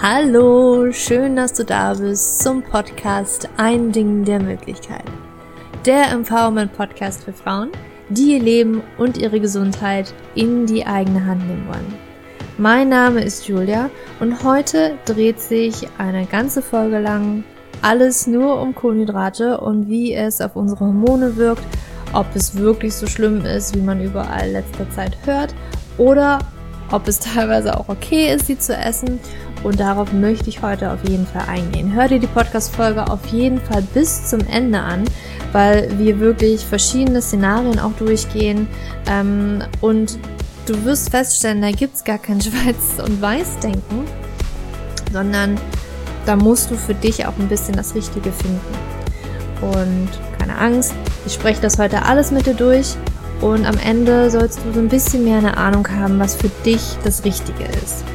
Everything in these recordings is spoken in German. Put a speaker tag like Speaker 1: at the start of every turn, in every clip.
Speaker 1: Hallo, schön, dass du da bist zum Podcast Ein Ding der Möglichkeit. Der Empowerment-Podcast für Frauen, die ihr Leben und ihre Gesundheit in die eigene Hand nehmen wollen. Mein Name ist Julia und heute dreht sich eine ganze Folge lang alles nur um Kohlenhydrate und wie es auf unsere Hormone wirkt, ob es wirklich so schlimm ist, wie man überall letzter Zeit hört, oder ob es teilweise auch okay ist, sie zu essen. Und darauf möchte ich heute auf jeden Fall eingehen. Hör dir die Podcast-Folge auf jeden Fall bis zum Ende an, weil wir wirklich verschiedene Szenarien auch durchgehen. Und du wirst feststellen, da gibt es gar kein Schwarz- und Weiß-Denken, sondern da musst du für dich auch ein bisschen das Richtige finden. Und keine Angst, ich spreche das heute alles mit dir durch. Und am Ende sollst du so ein bisschen mehr eine Ahnung haben, was für dich das Richtige ist.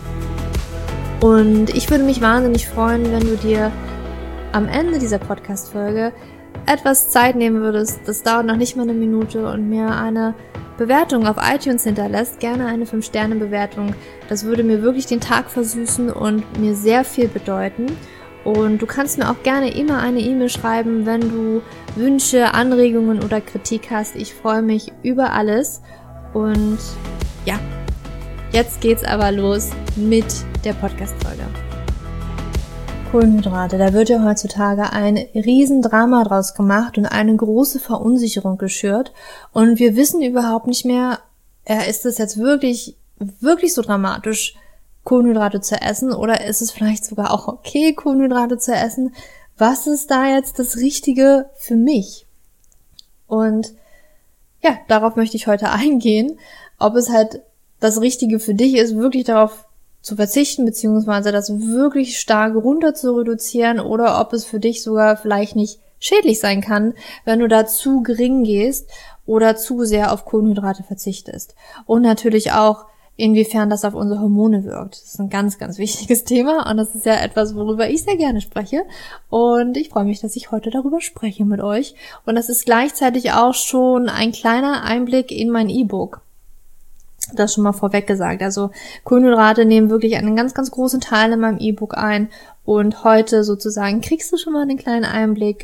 Speaker 1: Und ich würde mich wahnsinnig freuen, wenn du dir am Ende dieser Podcast-Folge etwas Zeit nehmen würdest, das dauert noch nicht mal eine Minute, und mir eine Bewertung auf iTunes hinterlässt, gerne eine 5-Sterne-Bewertung. Das würde mir wirklich den Tag versüßen und mir sehr viel bedeuten. Und du kannst mir auch gerne immer eine E-Mail schreiben, wenn du Wünsche, Anregungen oder Kritik hast. Ich freue mich über alles. Und ja, jetzt geht's aber los mit der Podcast-Folge. Kohlenhydrate, da wird ja heutzutage ein Riesendrama draus gemacht und eine große Verunsicherung geschürt. Und wir wissen überhaupt nicht mehr, ist es jetzt wirklich so dramatisch, Kohlenhydrate zu essen, oder ist es vielleicht sogar auch okay, Kohlenhydrate zu essen? Was ist da jetzt das Richtige für mich? Und ja, darauf möchte ich heute eingehen, ob es halt das Richtige für dich ist, wirklich darauf zu verzichten, beziehungsweise das wirklich stark runter zu reduzieren, oder ob es für dich sogar vielleicht nicht schädlich sein kann, wenn du da zu gering gehst oder zu sehr auf Kohlenhydrate verzichtest. Und natürlich auch, inwiefern das auf unsere Hormone wirkt. Das ist ein ganz, ganz wichtiges Thema und das ist ja etwas, worüber ich sehr gerne spreche, und ich freue mich, dass ich heute darüber spreche mit euch, und das ist gleichzeitig auch schon ein kleiner Einblick in mein E-Book. Das schon mal vorweg gesagt. Also Kohlenhydrate nehmen wirklich einen ganz, ganz großen Teil in meinem E-Book ein, und heute sozusagen kriegst du schon mal einen kleinen Einblick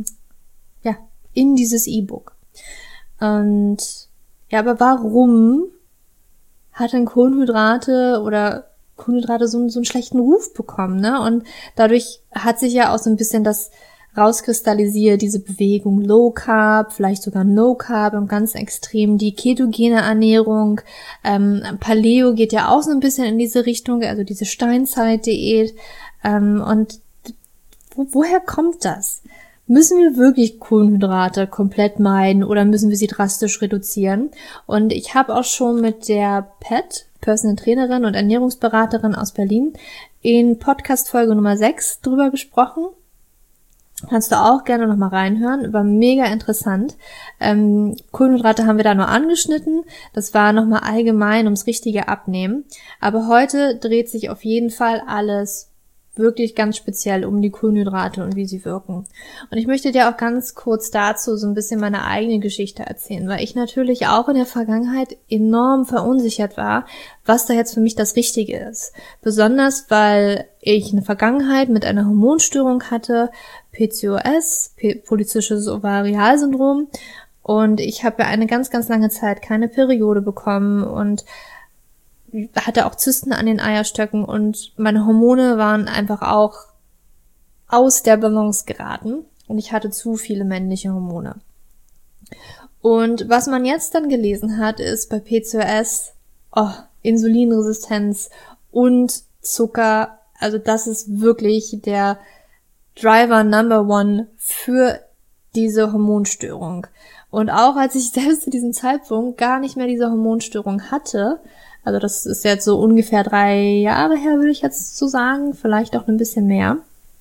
Speaker 1: in dieses E-Book. Und ja, aber warum hat denn Kohlenhydrate so einen schlechten Ruf bekommen, ne? Und dadurch hat sich ja auch so ein bisschen das rauskristallisiert, diese Bewegung Low Carb, vielleicht sogar No Carb im ganz Extrem, die ketogene Ernährung, Paleo geht ja auch so ein bisschen in diese Richtung, also diese Steinzeit-Diät, und woher kommt das? Müssen wir wirklich Kohlenhydrate komplett meiden oder müssen wir sie drastisch reduzieren? Und ich habe auch schon mit der Personal Trainerin und Ernährungsberaterin aus Berlin, in Podcast-Folge Nummer 6 drüber gesprochen. Kannst du auch gerne nochmal reinhören, war mega interessant. Kohlenhydrate haben wir da nur angeschnitten, das war nochmal allgemein ums richtige Abnehmen. Aber heute dreht sich auf jeden Fall alles wirklich ganz speziell um die Kohlenhydrate und wie sie wirken. Und ich möchte dir auch ganz kurz dazu so ein bisschen meine eigene Geschichte erzählen, weil ich natürlich auch in der Vergangenheit enorm verunsichert war, was da jetzt für mich das Richtige ist. Besonders, weil ich eine Vergangenheit mit einer Hormonstörung hatte, PCOS, polyzystisches Ovarialsyndrom, und ich habe ja eine ganz, ganz lange Zeit keine Periode bekommen und hatte auch Zysten an den Eierstöcken, und meine Hormone waren einfach auch aus der Balance geraten und ich hatte zu viele männliche Hormone. Und was man jetzt dann gelesen hat, ist bei PCOS, Insulinresistenz und Zucker, also das ist wirklich der Driver Number One für diese Hormonstörung. Und auch als ich selbst zu diesem Zeitpunkt gar nicht mehr diese Hormonstörung hatte, also das ist jetzt so ungefähr 3 Jahre her, würde ich jetzt so sagen, vielleicht auch ein bisschen mehr,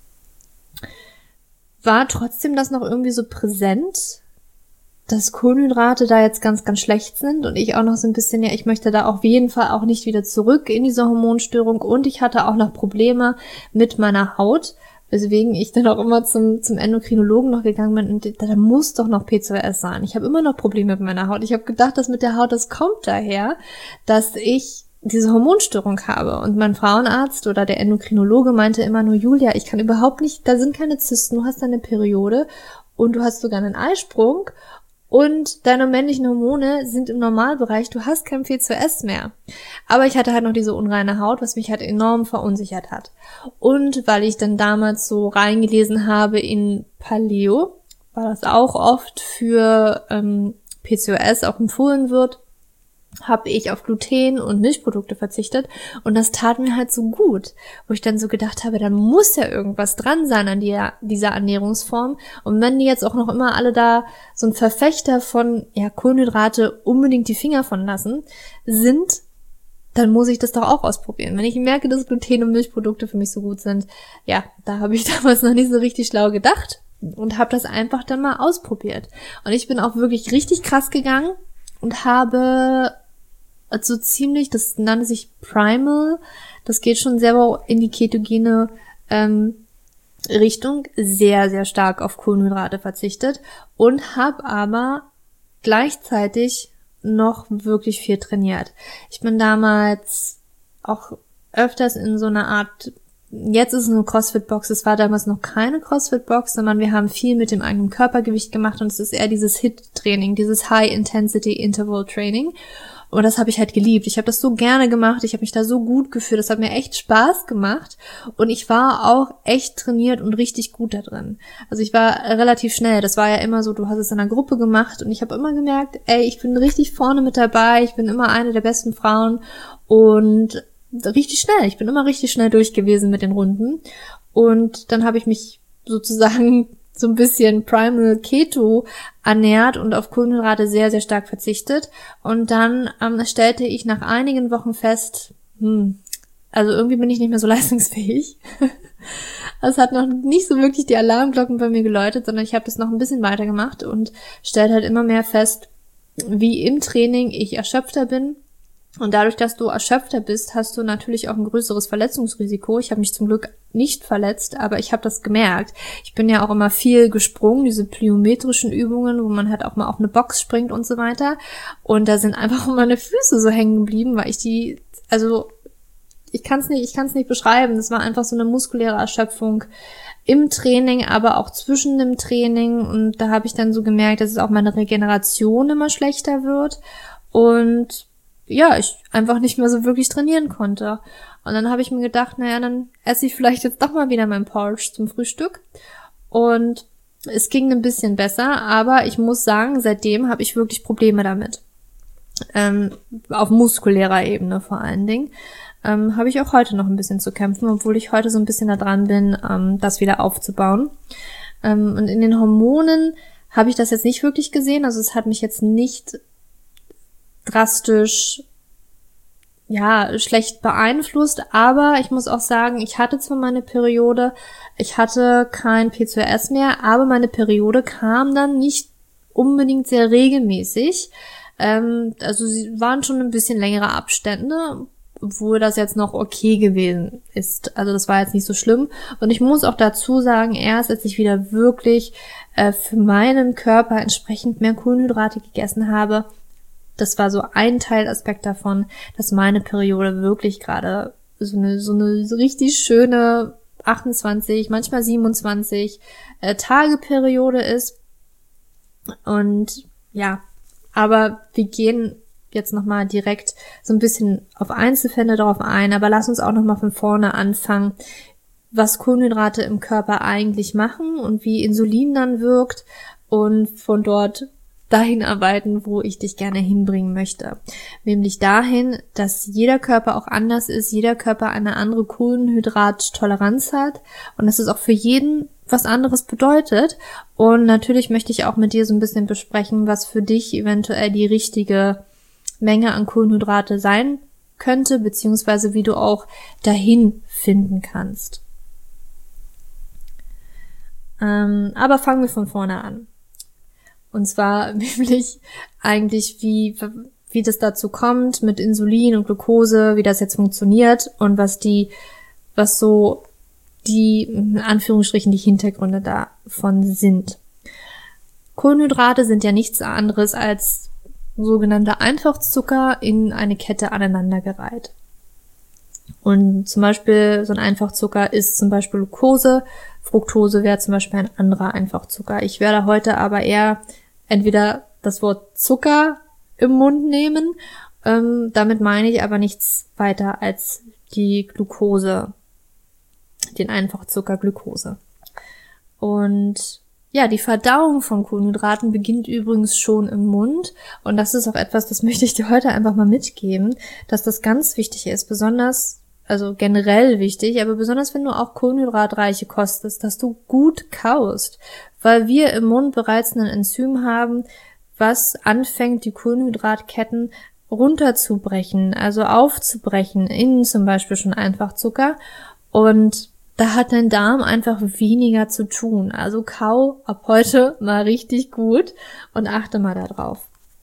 Speaker 1: war trotzdem das noch irgendwie so präsent, dass Kohlenhydrate da jetzt ganz, ganz schlecht sind, und ich auch noch so ein bisschen, ich möchte da auf jeden Fall auch nicht wieder zurück in diese Hormonstörung, und ich hatte auch noch Probleme mit meiner Haut, weswegen ich dann auch immer zum Endokrinologen noch gegangen bin, und da muss doch noch PCOS sein. Ich habe immer noch Probleme mit meiner Haut. Ich habe gedacht, das mit der Haut, das kommt daher, dass ich diese Hormonstörung habe. Und mein Frauenarzt oder der Endokrinologe meinte immer nur, Julia, ich kann überhaupt nicht, da sind keine Zysten, du hast deine Periode und du hast sogar einen Eisprung und deine männlichen Hormone sind im Normalbereich, du hast kein P2S mehr. Aber ich hatte halt noch diese unreine Haut, was mich halt enorm verunsichert hat. Und weil ich dann damals so reingelesen habe in Paleo, weil das auch oft für PCOS auch empfohlen wird, habe ich auf Gluten und Milchprodukte verzichtet und das tat mir halt so gut, wo ich dann so gedacht habe, da muss ja irgendwas dran sein an dieser Ernährungsform und wenn die jetzt auch noch immer alle da so ein Verfechter von Kohlenhydrate unbedingt die Finger von lassen sind, dann muss ich das doch auch ausprobieren. Wenn ich merke, dass Gluten und Milchprodukte für mich so gut sind, ja, da habe ich damals noch nicht so richtig schlau gedacht und habe das einfach dann mal ausprobiert. Und ich bin auch wirklich richtig krass gegangen und habe so ziemlich, das nannte sich Primal, das geht schon selber in die ketogene Richtung, sehr, sehr stark auf Kohlenhydrate verzichtet und habe aber gleichzeitig noch wirklich viel trainiert. Ich bin damals auch öfters in so einer Art, jetzt ist es eine CrossFit-Box, es war damals noch keine CrossFit-Box, sondern wir haben viel mit dem eigenen Körpergewicht gemacht und es ist eher dieses HIIT-Training, dieses High-Intensity-Interval-Training. Und das habe ich halt geliebt. Ich habe das so gerne gemacht, ich habe mich da so gut gefühlt, das hat mir echt Spaß gemacht und ich war auch echt trainiert und richtig gut da drin. Also ich war relativ schnell, das war ja immer so, du hast es in einer Gruppe gemacht und ich habe immer gemerkt, ich bin richtig vorne mit dabei, ich bin immer eine der besten Frauen und richtig schnell, ich bin immer richtig schnell durch gewesen mit den Runden und dann habe ich mich sozusagen so ein bisschen Primal Keto ernährt und auf Kohlenhydrate sehr, sehr stark verzichtet. Und dann stellte ich nach einigen Wochen fest, also irgendwie bin ich nicht mehr so leistungsfähig. Es hat noch nicht so wirklich die Alarmglocken bei mir geläutet, sondern ich habe das noch ein bisschen weiter gemacht und stellte halt immer mehr fest, wie im Training ich erschöpfter bin. Und dadurch, dass du erschöpfter bist, hast du natürlich auch ein größeres Verletzungsrisiko. Ich habe mich zum Glück nicht verletzt, aber ich habe das gemerkt. Ich bin ja auch immer viel gesprungen, diese plyometrischen Übungen, wo man halt auch mal auf eine Box springt und so weiter. Und da sind einfach meine Füße so hängen geblieben, weil ich ich kann es nicht beschreiben. Das war einfach so eine muskuläre Erschöpfung im Training, aber auch zwischen dem Training. Und da habe ich dann so gemerkt, dass es auch meine Regeneration immer schlechter wird. Und ja, ich einfach nicht mehr so wirklich trainieren konnte. Und dann habe ich mir gedacht, naja, dann esse ich vielleicht jetzt doch mal wieder mein Porridge zum Frühstück. Und es ging ein bisschen besser, aber ich muss sagen, seitdem habe ich wirklich Probleme damit. Auf muskulärer Ebene vor allen Dingen. Habe ich auch heute noch ein bisschen zu kämpfen, obwohl ich heute so ein bisschen da dran bin, das wieder aufzubauen. Und in den Hormonen habe ich das jetzt nicht wirklich gesehen. Also es hat mich jetzt nicht drastisch, schlecht beeinflusst, aber ich muss auch sagen, ich hatte zwar meine Periode, ich hatte kein PCOS mehr, aber meine Periode kam dann nicht unbedingt sehr regelmäßig, also sie waren schon ein bisschen längere Abstände, obwohl das jetzt noch okay gewesen ist, also das war jetzt nicht so schlimm und ich muss auch dazu sagen, erst als ich wieder wirklich für meinen Körper entsprechend mehr Kohlenhydrate gegessen habe, das war so ein Teilaspekt davon, dass meine Periode wirklich gerade so eine richtig schöne 28, manchmal 27 Tage Periode ist. Und ja, aber wir gehen jetzt nochmal direkt so ein bisschen auf Einzelfälle drauf ein, aber lass uns auch nochmal von vorne anfangen, was Kohlenhydrate im Körper eigentlich machen und wie Insulin dann wirkt und von dort dahin arbeiten, wo ich dich gerne hinbringen möchte. Nämlich dahin, dass jeder Körper auch anders ist, jeder Körper eine andere Kohlenhydrattoleranz hat und dass es auch für jeden was anderes bedeutet. Und natürlich möchte ich auch mit dir so ein bisschen besprechen, was für dich eventuell die richtige Menge an Kohlenhydrate sein könnte, beziehungsweise wie du auch dahin finden kannst. Aber fangen wir von vorne an. Und zwar nämlich eigentlich, wie das dazu kommt mit Insulin und Glucose, wie das jetzt funktioniert und was so die, in Anführungsstrichen, die Hintergründe davon sind. Kohlenhydrate sind ja nichts anderes als sogenannter Einfachzucker in eine Kette aneinandergereiht. Und zum Beispiel so ein Einfachzucker ist zum Beispiel Glucose, Fructose wäre zum Beispiel ein anderer Einfachzucker. Ich werde heute aber eher entweder das Wort Zucker im Mund nehmen, damit meine ich aber nichts weiter als die Glucose, den Einfachzucker Glucose. Und ja, die Verdauung von Kohlenhydraten beginnt übrigens schon im Mund und das ist auch etwas, das möchte ich dir heute einfach mal mitgeben, dass das ganz wichtig ist, besonders, also generell wichtig, aber besonders wenn du auch kohlenhydratreiche Kost isst, dass du gut kaust, weil wir im Mund bereits ein Enzym haben, was anfängt, die Kohlenhydratketten runterzubrechen, also aufzubrechen in zum Beispiel schon Einfachzucker und da hat dein Darm einfach weniger zu tun. Also kau ab heute mal richtig gut und achte mal darauf.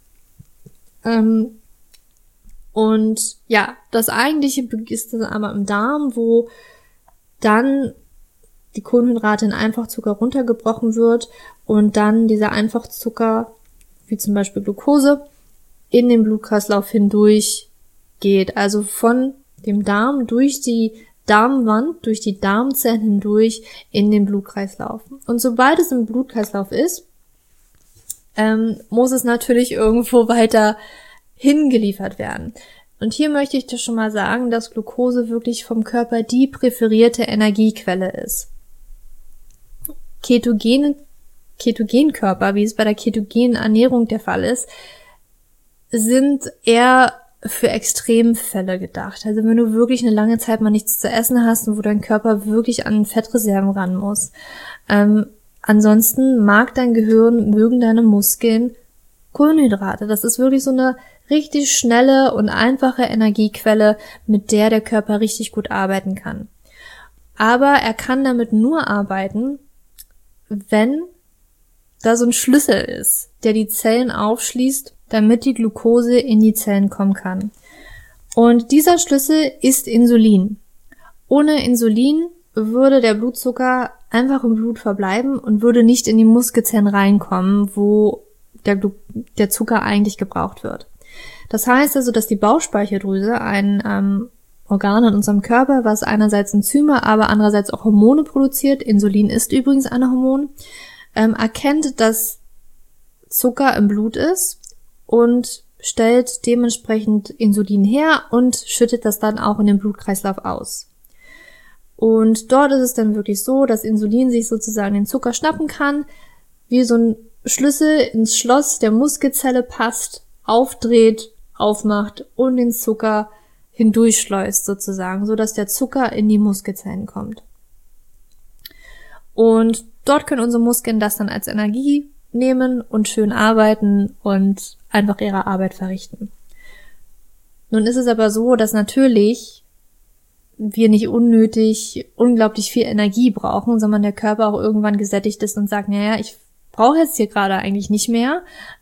Speaker 1: Und ja, das eigentliche ist dann aber im Darm, wo dann die Kohlenhydrate in Einfachzucker runtergebrochen wird und dann dieser Einfachzucker, wie zum Beispiel Glucose, in den Blutkreislauf hindurch geht. Also von dem Darm durch die Darmwand, durch die Darmzellen hindurch in den Blutkreislauf. Und sobald es im Blutkreislauf ist, muss es natürlich irgendwo weiter hingeliefert werden. Und hier möchte ich dir schon mal sagen, dass Glucose wirklich vom Körper die präferierte Energiequelle ist. Ketogenkörper, wie es bei der ketogenen Ernährung der Fall ist, sind eher für Extremfälle gedacht. Also wenn du wirklich eine lange Zeit mal nichts zu essen hast und wo dein Körper wirklich an Fettreserven ran muss. Ansonsten mögen deine Muskeln Kohlenhydrate. Das ist wirklich so eine richtig schnelle und einfache Energiequelle, mit der der Körper richtig gut arbeiten kann. Aber er kann damit nur arbeiten, wenn da so ein Schlüssel ist, der die Zellen aufschließt, damit die Glucose in die Zellen kommen kann. Und dieser Schlüssel ist Insulin. Ohne Insulin würde der Blutzucker einfach im Blut verbleiben und würde nicht in die Muskelzellen reinkommen, wo der Zucker eigentlich gebraucht wird. Das heißt also, dass die Bauchspeicheldrüse, ein Organ in unserem Körper, was einerseits Enzyme, aber andererseits auch Hormone produziert, Insulin ist übrigens ein Hormon, erkennt, dass Zucker im Blut ist und stellt dementsprechend Insulin her und schüttet das dann auch in den Blutkreislauf aus. Und dort ist es dann wirklich so, dass Insulin sich sozusagen den Zucker schnappen kann, wie so ein Schlüssel ins Schloss der Muskelzelle passt, aufdreht, aufmacht und den Zucker hindurchschleust sozusagen, so dass der Zucker in die Muskelzellen kommt. Und dort können unsere Muskeln das dann als Energie nehmen und schön arbeiten und einfach ihre Arbeit verrichten. Nun ist es aber so, dass natürlich wir nicht unnötig unglaublich viel Energie brauchen, sondern der Körper auch irgendwann gesättigt ist und sagt, naja, ich brauche jetzt hier gerade eigentlich nicht mehr,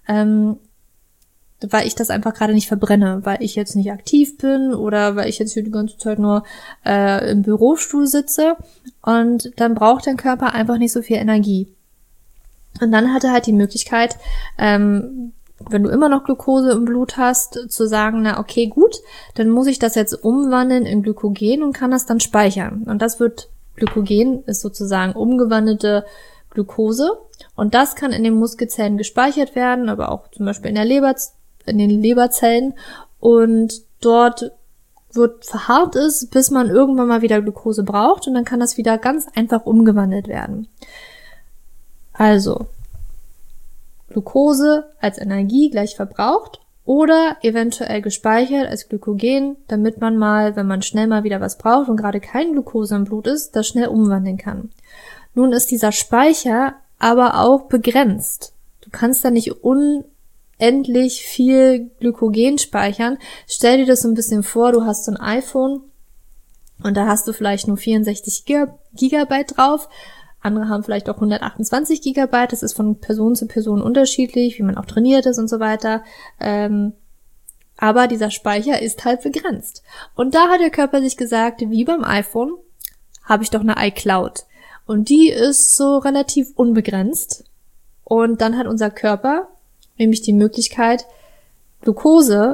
Speaker 1: weil ich das einfach gerade nicht verbrenne, weil ich jetzt nicht aktiv bin oder weil ich jetzt hier die ganze Zeit nur im Bürostuhl sitze und dann braucht dein Körper einfach nicht so viel Energie. Und dann hat er halt die Möglichkeit, wenn du immer noch Glucose im Blut hast, zu sagen, na okay, gut, dann muss ich das jetzt umwandeln in Glykogen und kann das dann speichern. Und Glykogen ist sozusagen umgewandelte Glucose und das kann in den Muskelzellen gespeichert werden, aber auch zum Beispiel in den Leberzellen und dort wird verharrt es, bis man irgendwann mal wieder Glucose braucht und dann kann das wieder ganz einfach umgewandelt werden. Also, Glucose als Energie gleich verbraucht oder eventuell gespeichert als Glykogen, damit man mal, wenn man schnell mal wieder was braucht und gerade kein Glucose im Blut ist, das schnell umwandeln kann. Nun ist dieser Speicher aber auch begrenzt. Du kannst da nicht unendlich viel Glykogen speichern. Stell dir das so ein bisschen vor, du hast so ein iPhone und da hast du vielleicht nur 64 Gigabyte drauf. Andere haben vielleicht auch 128 Gigabyte. Das ist von Person zu Person unterschiedlich, wie man auch trainiert ist und so weiter. Aber dieser Speicher ist halt begrenzt. Und da hat der Körper sich gesagt, wie beim iPhone, habe ich doch eine iCloud. Und die ist so relativ unbegrenzt. Und dann hat unser Körper nämlich die Möglichkeit, Glucose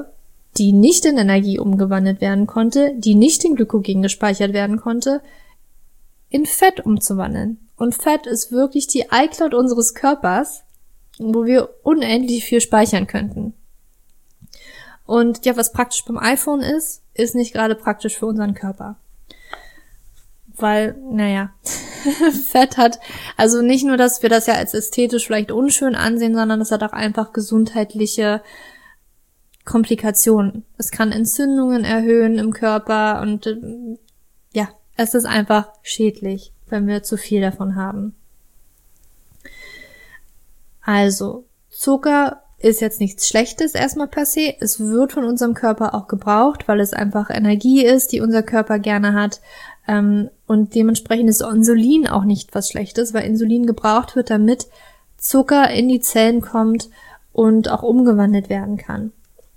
Speaker 1: die nicht in Energie umgewandelt werden konnte, die nicht in Glykogen gespeichert werden konnte, in Fett umzuwandeln. Und Fett ist wirklich die iCloud unseres Körpers, wo wir unendlich viel speichern könnten. Und ja, was praktisch beim iPhone ist nicht gerade praktisch für unseren Körper. Weil, Fett hat, also nicht nur, dass wir das ja als ästhetisch vielleicht unschön ansehen, sondern es hat auch einfach gesundheitliche Komplikationen. Es kann Entzündungen erhöhen im Körper und es ist einfach schädlich, wenn wir zu viel davon haben. Also, Zucker ist jetzt nichts Schlechtes erstmal per se. Es wird von unserem Körper auch gebraucht, weil es einfach Energie ist, die unser Körper gerne hat. Und dementsprechend ist Insulin auch nicht was Schlechtes, weil Insulin gebraucht wird, damit Zucker in die Zellen kommt und auch umgewandelt werden kann.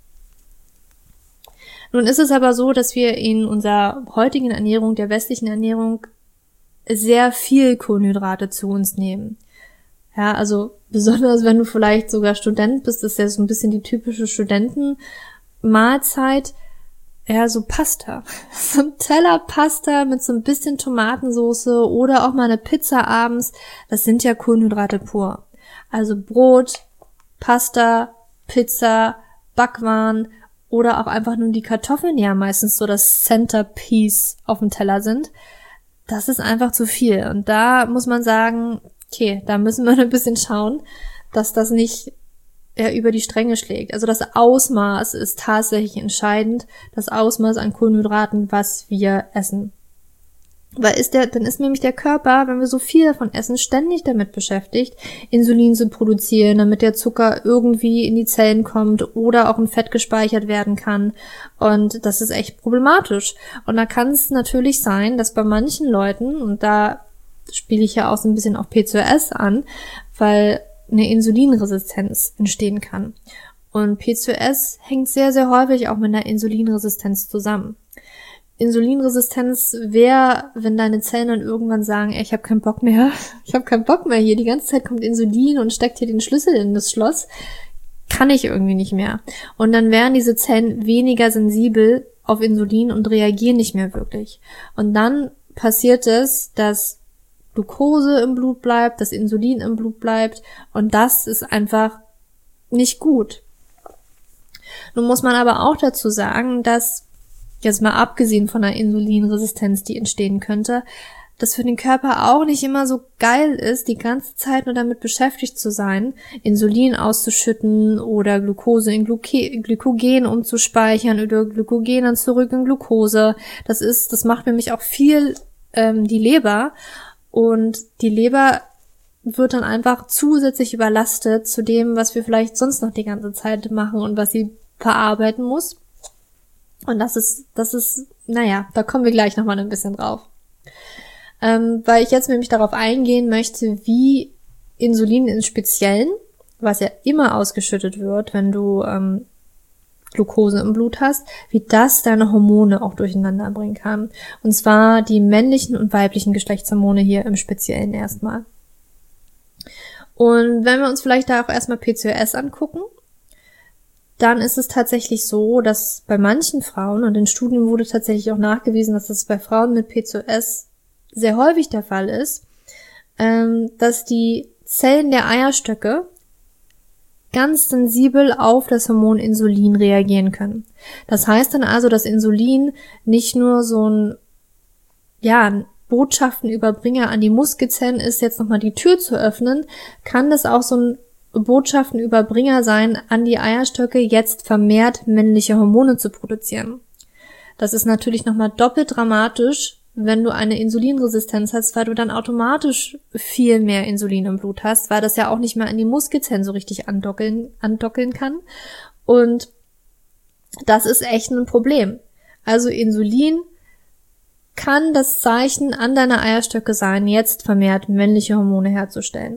Speaker 1: Nun ist es aber so, dass wir in unserer heutigen Ernährung, der westlichen Ernährung, sehr viel Kohlenhydrate zu uns nehmen. Ja, also besonders wenn du vielleicht sogar Student bist, ist ja so ein bisschen die typische Studentenmahlzeit. Ja, so Pasta. So ein Teller Pasta mit so ein bisschen Tomatensauce oder auch mal eine Pizza abends. Das sind ja Kohlenhydrate pur. Also Brot, Pasta, Pizza, Backwaren oder auch einfach nur die Kartoffeln, die ja meistens so das Centerpiece auf dem Teller sind. Das ist einfach zu viel. Und da muss man sagen, okay, da müssen wir ein bisschen schauen, dass das nicht über die Stränge schlägt. Also das Ausmaß ist tatsächlich entscheidend, das Ausmaß an Kohlenhydraten, was wir essen. Weil dann ist nämlich der Körper, wenn wir so viel davon essen, ständig damit beschäftigt, Insulin zu produzieren, damit der Zucker irgendwie in die Zellen kommt oder auch in Fett gespeichert werden kann. Und das ist echt problematisch. Und da kann es natürlich sein, dass bei manchen Leuten, und da spiele ich ja auch so ein bisschen auf PCOS an, weil eine Insulinresistenz entstehen kann. Und PCOS hängt sehr, sehr häufig auch mit einer Insulinresistenz zusammen. Insulinresistenz wäre, wenn deine Zellen dann irgendwann sagen, ey, ich habe keinen Bock mehr hier, die ganze Zeit kommt Insulin und steckt hier den Schlüssel in das Schloss, kann ich irgendwie nicht mehr. Und dann wären diese Zellen weniger sensibel auf Insulin und reagieren nicht mehr wirklich. Und dann passiert es, dass Glucose im Blut bleibt, dass Insulin im Blut bleibt und das ist einfach nicht gut. Nun muss man aber auch dazu sagen, dass, jetzt mal abgesehen von einer Insulinresistenz, die entstehen könnte, dass für den Körper auch nicht immer so geil ist, die ganze Zeit nur damit beschäftigt zu sein, Insulin auszuschütten oder Glucose in Glykogen umzuspeichern oder Glykogen dann zurück in Glucose. Das macht nämlich auch viel die Leber. Und die Leber wird dann einfach zusätzlich überlastet zu dem, was wir vielleicht sonst noch die ganze Zeit machen und was sie verarbeiten muss. Und das ist, da kommen wir gleich nochmal ein bisschen drauf. Weil ich jetzt nämlich darauf eingehen möchte, wie Insulin im Speziellen, was ja immer ausgeschüttet wird, wenn du Glucose im Blut hast, wie das deine Hormone auch durcheinander bringen kann. Und zwar die männlichen und weiblichen Geschlechtshormone hier im Speziellen erstmal. Und wenn wir uns vielleicht da auch erstmal PCOS angucken, dann ist es tatsächlich so, dass bei manchen Frauen, und in Studien wurde tatsächlich auch nachgewiesen, dass das bei Frauen mit PCOS sehr häufig der Fall ist, dass die Zellen der Eierstöcke ganz sensibel auf das Hormon Insulin reagieren können. Das heißt dann also, dass Insulin nicht nur so ein Botschaftenüberbringer an die Muskelzellen ist, jetzt nochmal die Tür zu öffnen, kann das auch so ein Botschaftenüberbringer sein an die Eierstöcke, jetzt vermehrt männliche Hormone zu produzieren. Das ist natürlich nochmal doppelt dramatisch, wenn du eine Insulinresistenz hast, weil du dann automatisch viel mehr Insulin im Blut hast, weil das ja auch nicht mehr an die Muskelzellen so richtig andockeln kann. Und das ist echt ein Problem. Also Insulin kann das Zeichen an deiner Eierstöcke sein, jetzt vermehrt männliche Hormone herzustellen.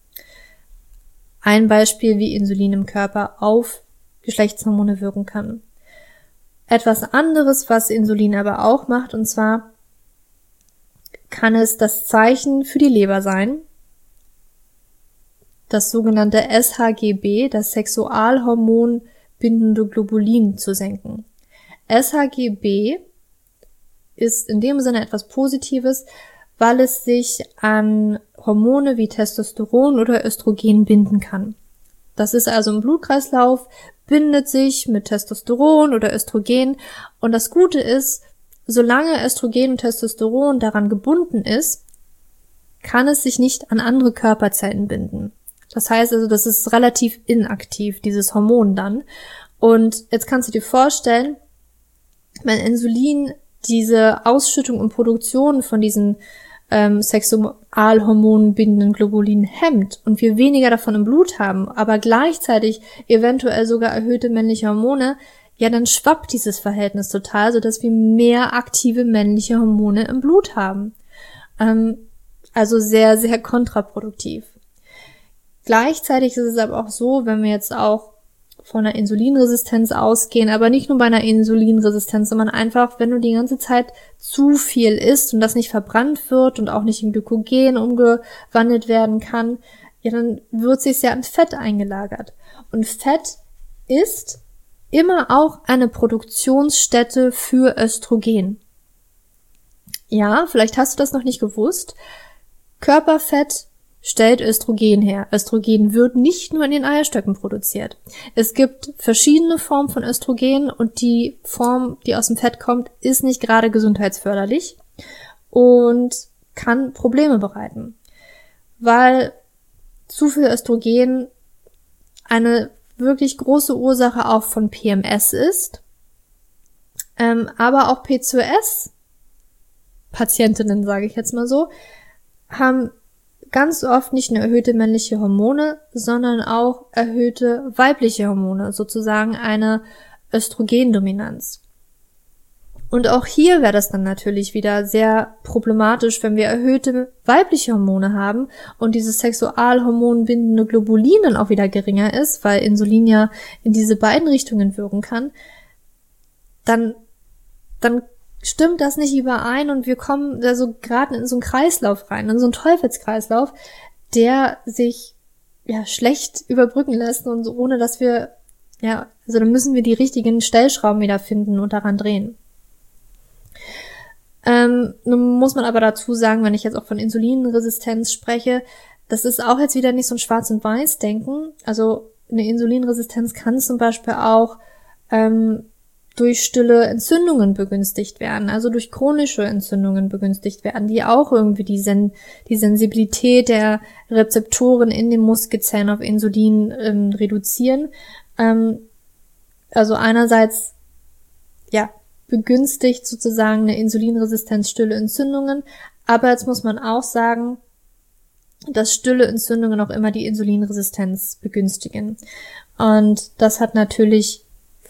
Speaker 1: Ein Beispiel, wie Insulin im Körper auf Geschlechtshormone wirken kann. Etwas anderes, was Insulin aber auch macht, und zwar kann es das Zeichen für die Leber sein, das sogenannte SHGB, das Sexualhormon bindende Globulin zu senken. SHGB ist in dem Sinne etwas Positives, weil es sich an Hormone wie Testosteron oder Östrogen binden kann. Das ist also im Blutkreislauf, bindet sich mit Testosteron oder Östrogen, und das Gute ist, solange Östrogen und Testosteron daran gebunden ist, kann es sich nicht an andere Körperzellen binden. Das heißt also, das ist relativ inaktiv, dieses Hormon dann. Und jetzt kannst du dir vorstellen, wenn Insulin diese Ausschüttung und Produktion von diesen Sexualhormonen bindenden Globulin hemmt und wir weniger davon im Blut haben, aber gleichzeitig eventuell sogar erhöhte männliche Hormone, ja, dann schwappt dieses Verhältnis total, sodass wir mehr aktive männliche Hormone im Blut haben. Also sehr, sehr kontraproduktiv. Gleichzeitig ist es aber auch so, wenn wir jetzt auch von einer Insulinresistenz ausgehen, aber nicht nur bei einer Insulinresistenz, sondern einfach, wenn du die ganze Zeit zu viel isst und das nicht verbrannt wird und auch nicht in Glykogen umgewandelt werden kann, ja, dann wird sich ja in Fett eingelagert. Und Fett ist immer auch eine Produktionsstätte für Östrogen. Ja, vielleicht hast du das noch nicht gewusst. Körperfett stellt Östrogen her. Östrogen wird nicht nur in den Eierstöcken produziert. Es gibt verschiedene Formen von Östrogen und die Form, die aus dem Fett kommt, ist nicht gerade gesundheitsförderlich und kann Probleme bereiten, weil zu viel Östrogen eine wirklich große Ursache auch von PMS ist, aber auch PCOS-Patientinnen, sage ich jetzt mal so, haben ganz oft nicht nur erhöhte männliche Hormone, sondern auch erhöhte weibliche Hormone, sozusagen eine Östrogendominanz. Und auch hier wäre das dann natürlich wieder sehr problematisch, wenn wir erhöhte weibliche Hormone haben und dieses sexualhormonbindende Globulin dann auch wieder geringer ist, weil Insulin ja in diese beiden Richtungen wirken kann, dann stimmt das nicht überein und wir kommen da so gerade in so einen Kreislauf rein, in so einen Teufelskreislauf, der sich ja schlecht überbrücken lässt und so, ohne dass wir, ja, also dann müssen wir die richtigen Stellschrauben wieder finden und daran drehen. Nun muss man aber dazu sagen, wenn ich jetzt auch von Insulinresistenz spreche, das ist auch jetzt wieder nicht so ein Schwarz- und Weiß-Denken. Also eine Insulinresistenz kann zum Beispiel auch durch stille Entzündungen begünstigt werden, also durch chronische Entzündungen begünstigt werden, die auch irgendwie die Sensibilität der Rezeptoren in den Muskelzellen auf Insulin reduzieren. Also einerseits, ja, begünstigt sozusagen eine Insulinresistenz stille Entzündungen, aber jetzt muss man auch sagen, dass stille Entzündungen auch immer die Insulinresistenz begünstigen. Und das hat natürlich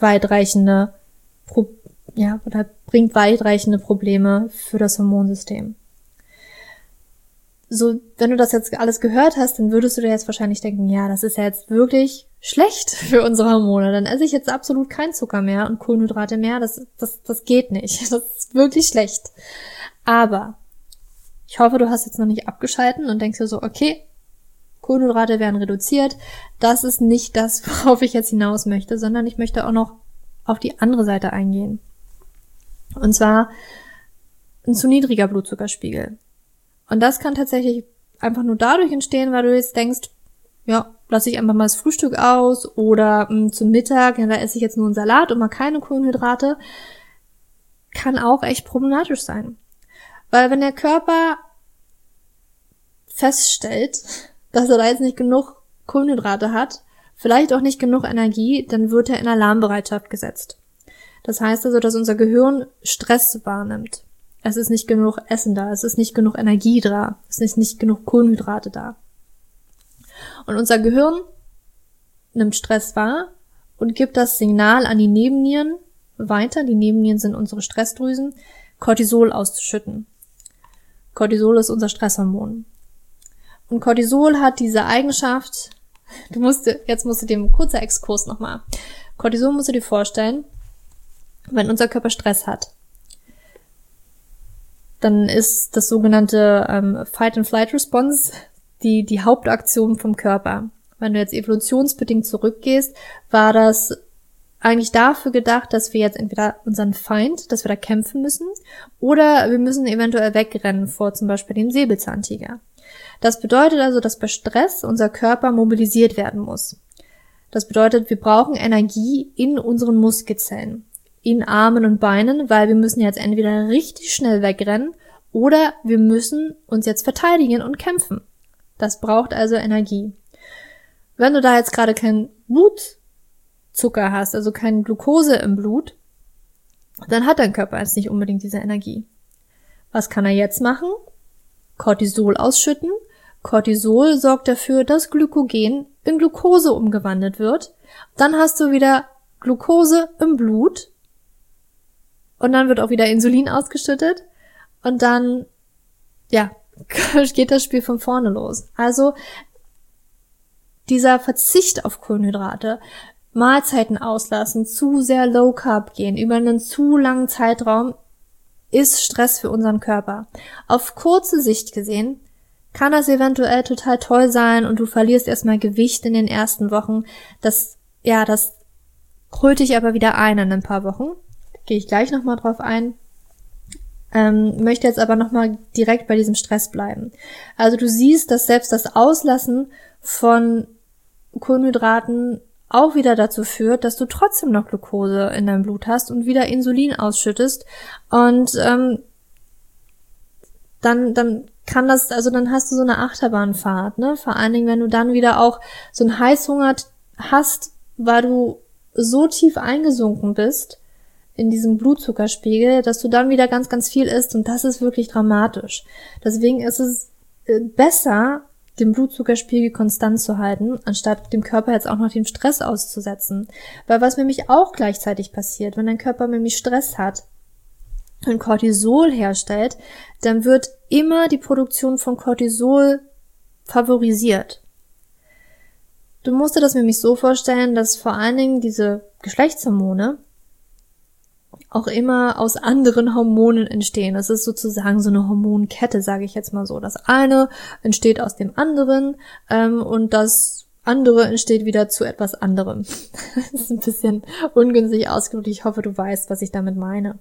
Speaker 1: bringt weitreichende Probleme für das Hormonsystem. So, wenn du das jetzt alles gehört hast, dann würdest du dir jetzt wahrscheinlich denken, ja, das ist ja jetzt wirklich schlecht für unsere Hormone. Dann esse ich jetzt absolut keinen Zucker mehr und Kohlenhydrate mehr. Das geht nicht. Das ist wirklich schlecht. Aber ich hoffe, du hast jetzt noch nicht abgeschalten und denkst dir so, okay, Kohlenhydrate werden reduziert. Das ist nicht das, worauf ich jetzt hinaus möchte, sondern ich möchte auch noch auf die andere Seite eingehen. Und zwar ein zu niedriger Blutzuckerspiegel. Und das kann tatsächlich einfach nur dadurch entstehen, weil du jetzt denkst, ja, lasse ich einfach mal das Frühstück aus oder zum Mittag, ja, da esse ich jetzt nur einen Salat und mal keine Kohlenhydrate. Kann auch echt problematisch sein. Weil wenn der Körper feststellt, dass er da jetzt nicht genug Kohlenhydrate hat, vielleicht auch nicht genug Energie, dann wird er in Alarmbereitschaft gesetzt. Das heißt also, dass unser Gehirn Stress wahrnimmt. Es ist nicht genug Essen da, es ist nicht genug Energie da, es ist nicht genug Kohlenhydrate da. Und unser Gehirn nimmt Stress wahr und gibt das Signal an die Nebennieren weiter, die Nebennieren sind unsere Stressdrüsen, Cortisol auszuschütten. Cortisol ist unser Stresshormon. Und Cortisol hat diese Eigenschaft, jetzt musst du dir ein kurzer Exkurs nochmal. Cortisol musst du dir vorstellen, wenn unser Körper Stress hat, dann ist das sogenannte Fight-and-Flight-Response die Hauptaktion vom Körper. Wenn du jetzt evolutionsbedingt zurückgehst, war das eigentlich dafür gedacht, dass wir jetzt entweder unseren Feind, dass wir da kämpfen müssen, oder wir müssen eventuell wegrennen vor zum Beispiel dem Säbelzahntiger. Das bedeutet also, dass bei Stress unser Körper mobilisiert werden muss. Das bedeutet, wir brauchen Energie in unseren Muskelzellen, in Armen und Beinen, weil wir müssen jetzt entweder richtig schnell wegrennen oder wir müssen uns jetzt verteidigen und kämpfen. Das braucht also Energie. Wenn du da jetzt gerade kein Blutzucker hast, also keine Glucose im Blut, dann hat dein Körper jetzt nicht unbedingt diese Energie. Was kann er jetzt machen? Cortisol ausschütten. Cortisol sorgt dafür, dass Glykogen in Glucose umgewandelt wird. Dann hast du wieder Glucose im Blut und dann wird auch wieder Insulin ausgeschüttet und dann, ja, geht das Spiel von vorne los. Also dieser Verzicht auf Kohlenhydrate, Mahlzeiten auslassen, zu sehr Low Carb gehen, über einen zu langen Zeitraum, ist Stress für unseren Körper. Auf kurze Sicht gesehen kann das eventuell total toll sein und du verlierst erstmal Gewicht in den ersten Wochen. Das holt dich aber wieder ein in ein paar Wochen. Gehe ich gleich nochmal drauf ein. Möchte jetzt aber nochmal direkt bei diesem Stress bleiben. Also du siehst, dass selbst das Auslassen von Kohlenhydraten auch wieder dazu führt, dass du trotzdem noch Glucose in deinem Blut hast und wieder Insulin ausschüttest und dann kann das, also dann hast du so eine Achterbahnfahrt, ne? Vor allen Dingen, wenn du dann wieder auch so einen Heißhunger hast, weil du so tief eingesunken bist in diesem Blutzuckerspiegel, dass du dann wieder ganz, ganz viel isst und das ist wirklich dramatisch. Deswegen ist es besser, den Blutzuckerspiegel konstant zu halten, anstatt dem Körper jetzt auch noch den Stress auszusetzen. Weil was nämlich auch gleichzeitig passiert, wenn dein Körper nämlich Stress hat und Cortisol herstellt, dann wird immer die Produktion von Cortisol favorisiert. Du musst dir das nämlich so vorstellen, dass vor allen Dingen diese Geschlechtshormone auch immer aus anderen Hormonen entstehen. Das ist sozusagen so eine Hormonkette, sage ich jetzt mal so. Das eine entsteht aus dem anderen und das andere entsteht wieder zu etwas anderem. Das ist ein bisschen ungünstig ausgedrückt. Ich hoffe, du weißt, was ich damit meine.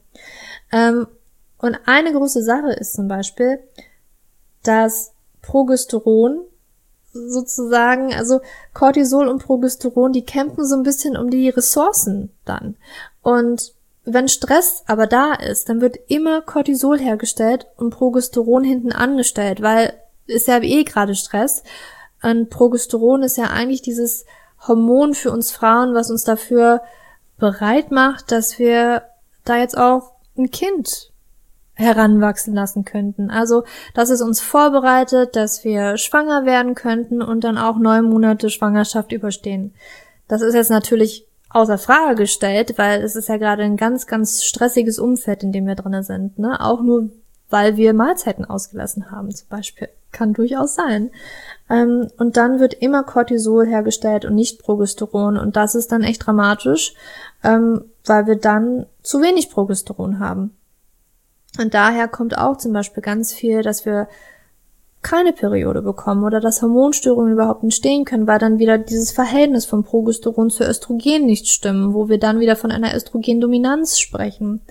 Speaker 1: Und eine große Sache ist zum Beispiel, dass Progesteron sozusagen, also Cortisol und Progesteron, die kämpfen so ein bisschen um die Ressourcen dann. Und wenn Stress aber da ist, dann wird immer Cortisol hergestellt und Progesteron hinten angestellt, weil ist ja eh gerade Stress. Und Progesteron ist ja eigentlich dieses Hormon für uns Frauen, was uns dafür bereit macht, dass wir da jetzt auch ein Kind heranwachsen lassen könnten. Also, dass es uns vorbereitet, dass wir schwanger werden könnten und dann auch 9 Monate Schwangerschaft überstehen. Das ist jetzt natürlich außer Frage gestellt, weil es ist ja gerade ein ganz, ganz stressiges Umfeld, in dem wir drin sind, ne? Auch nur, weil wir Mahlzeiten ausgelassen haben, zum Beispiel. Kann durchaus sein. Und dann wird immer Cortisol hergestellt und nicht Progesteron. Und das ist dann echt dramatisch, weil wir dann zu wenig Progesteron haben. Und daher kommt auch zum Beispiel ganz viel, dass wir keine Periode bekommen oder dass Hormonstörungen überhaupt entstehen können, weil dann wieder dieses Verhältnis von Progesteron zu Östrogen nicht stimmen, wo wir dann wieder von einer Östrogendominanz sprechen.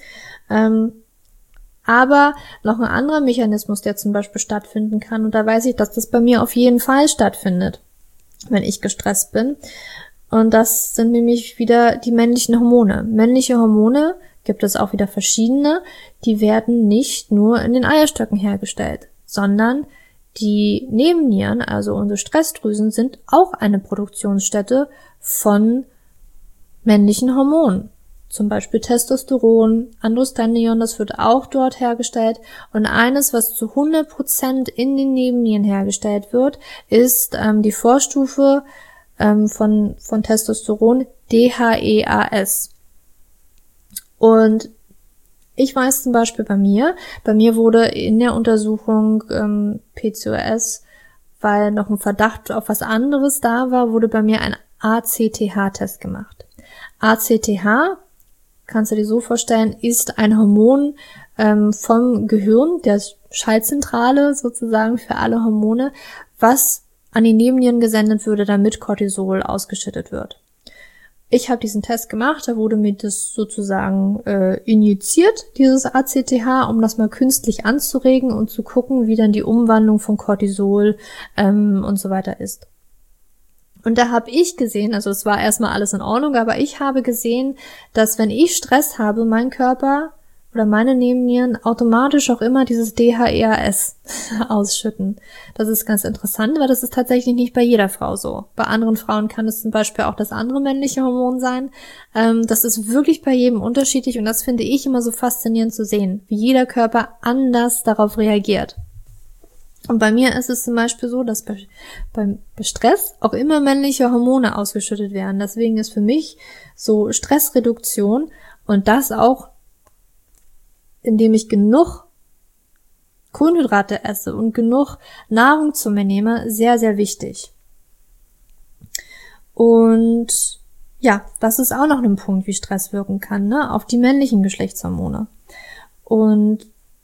Speaker 1: Aber noch ein anderer Mechanismus, der zum Beispiel stattfinden kann, und da weiß ich, dass das bei mir auf jeden Fall stattfindet, wenn ich gestresst bin. Und das sind nämlich wieder die männlichen Hormone. Männliche Hormone gibt es auch wieder verschiedene, die werden nicht nur in den Eierstöcken hergestellt, sondern die Nebennieren, also unsere Stressdrüsen, sind auch eine Produktionsstätte von männlichen Hormonen. Zum Beispiel Testosteron, Androstenedion, das wird auch dort hergestellt. Und eines, was zu 100% in den Nebennieren hergestellt wird, ist die Vorstufe von Testosteron, DHEAS. Und ich weiß zum Beispiel bei mir wurde in der Untersuchung PCOS, weil noch ein Verdacht auf was anderes da war, wurde bei mir ein ACTH-Test gemacht. ACTH, kannst du dir so vorstellen, ist ein Hormon vom Gehirn, der Schaltzentrale sozusagen für alle Hormone, was an die Nebennieren gesendet würde, damit Cortisol ausgeschüttet wird. ich habe diesen Test gemacht, da wurde mir das sozusagen injiziert, dieses ACTH, um das mal künstlich anzuregen und zu gucken, wie dann die Umwandlung von Cortisol und so weiter ist. Und da habe ich gesehen, also es war erstmal alles in Ordnung, aber ich habe gesehen, dass wenn ich Stress habe, mein Körper oder meine Nebennieren automatisch auch immer dieses DHEAS ausschütten. Das ist ganz interessant, weil das ist tatsächlich nicht bei jeder Frau so. Bei anderen Frauen kann es zum Beispiel auch das andere männliche Hormon sein. Das ist wirklich bei jedem unterschiedlich und das finde ich immer so faszinierend zu sehen, wie jeder Körper anders darauf reagiert. Und bei mir ist es zum Beispiel so, dass bei Stress auch immer männliche Hormone ausgeschüttet werden. Deswegen ist für mich so Stressreduktion und das auch, indem ich genug Kohlenhydrate esse und genug Nahrung zu mir nehme, sehr, sehr wichtig. Und ja, das ist auch noch ein Punkt, wie Stress wirken kann, ne, auf die männlichen Geschlechtshormone. Und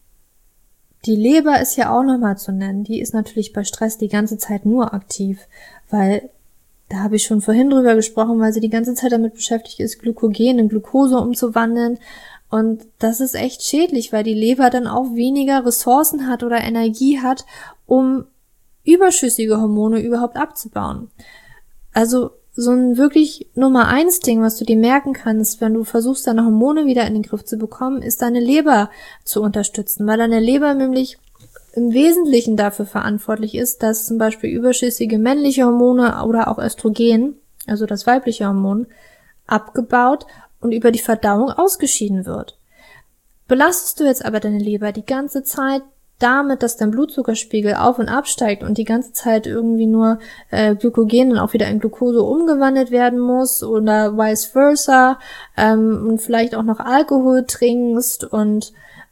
Speaker 1: die Leber ist ja auch nochmal zu nennen. Die ist natürlich bei Stress die ganze Zeit nur aktiv, weil, da habe ich schon vorhin drüber gesprochen, weil sie die ganze Zeit damit beschäftigt ist, Glykogen in Glucose umzuwandeln. Und das ist echt schädlich, weil die Leber dann auch weniger Ressourcen hat oder Energie hat, um überschüssige Hormone überhaupt abzubauen. Also so ein wirklich Nummer 1 Ding, was du dir merken kannst, wenn du versuchst, deine Hormone wieder in den Griff zu bekommen, ist deine Leber zu unterstützen, weil deine Leber nämlich im Wesentlichen dafür verantwortlich ist, dass zum Beispiel überschüssige männliche Hormone oder auch Östrogen, also das weibliche Hormon, abgebaut und über die Verdauung ausgeschieden wird. Belastest du jetzt aber deine Leber die ganze Zeit damit, dass dein Blutzuckerspiegel auf und absteigt und die ganze Zeit irgendwie nur Glykogen dann auch wieder in Glucose umgewandelt werden muss oder vice versa und vielleicht auch noch Alkohol trinkst und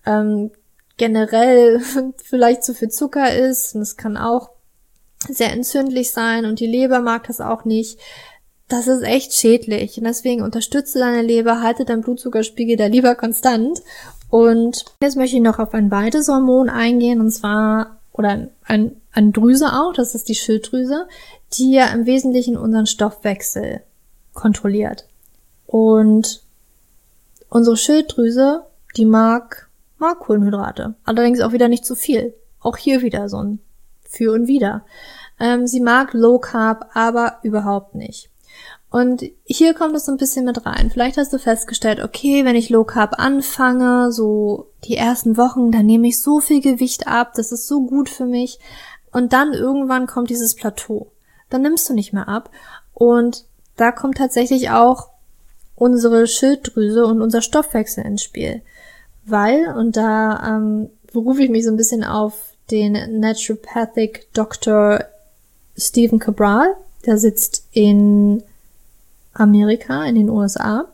Speaker 1: generell vielleicht zu viel Zucker isst, und das kann auch sehr entzündlich sein und die Leber mag das auch nicht. Das ist echt schädlich und deswegen unterstütze deine Leber, halte deinen Blutzuckerspiegel da lieber konstant. Und jetzt möchte ich noch auf ein weiteres Hormon eingehen, und zwar, oder eine Drüse auch, das ist die Schilddrüse, die ja im Wesentlichen unseren Stoffwechsel kontrolliert. Und unsere Schilddrüse, die mag Kohlenhydrate, allerdings auch wieder nicht zu viel. Auch hier wieder so ein Für und Wider. Sie mag Low Carb, aber überhaupt nicht. Und hier kommt es so ein bisschen mit rein. Vielleicht hast du festgestellt, okay, wenn ich Low Carb anfange, so die ersten Wochen, dann nehme ich so viel Gewicht ab, das ist so gut für mich. Und dann irgendwann kommt dieses Plateau. Dann nimmst du nicht mehr ab. Und da kommt tatsächlich auch unsere Schilddrüse und unser Stoffwechsel ins Spiel. Weil, und da berufe ich mich so ein bisschen auf den Naturopathic Dr. Stephen Cabral, der sitzt in Amerika, in den USA.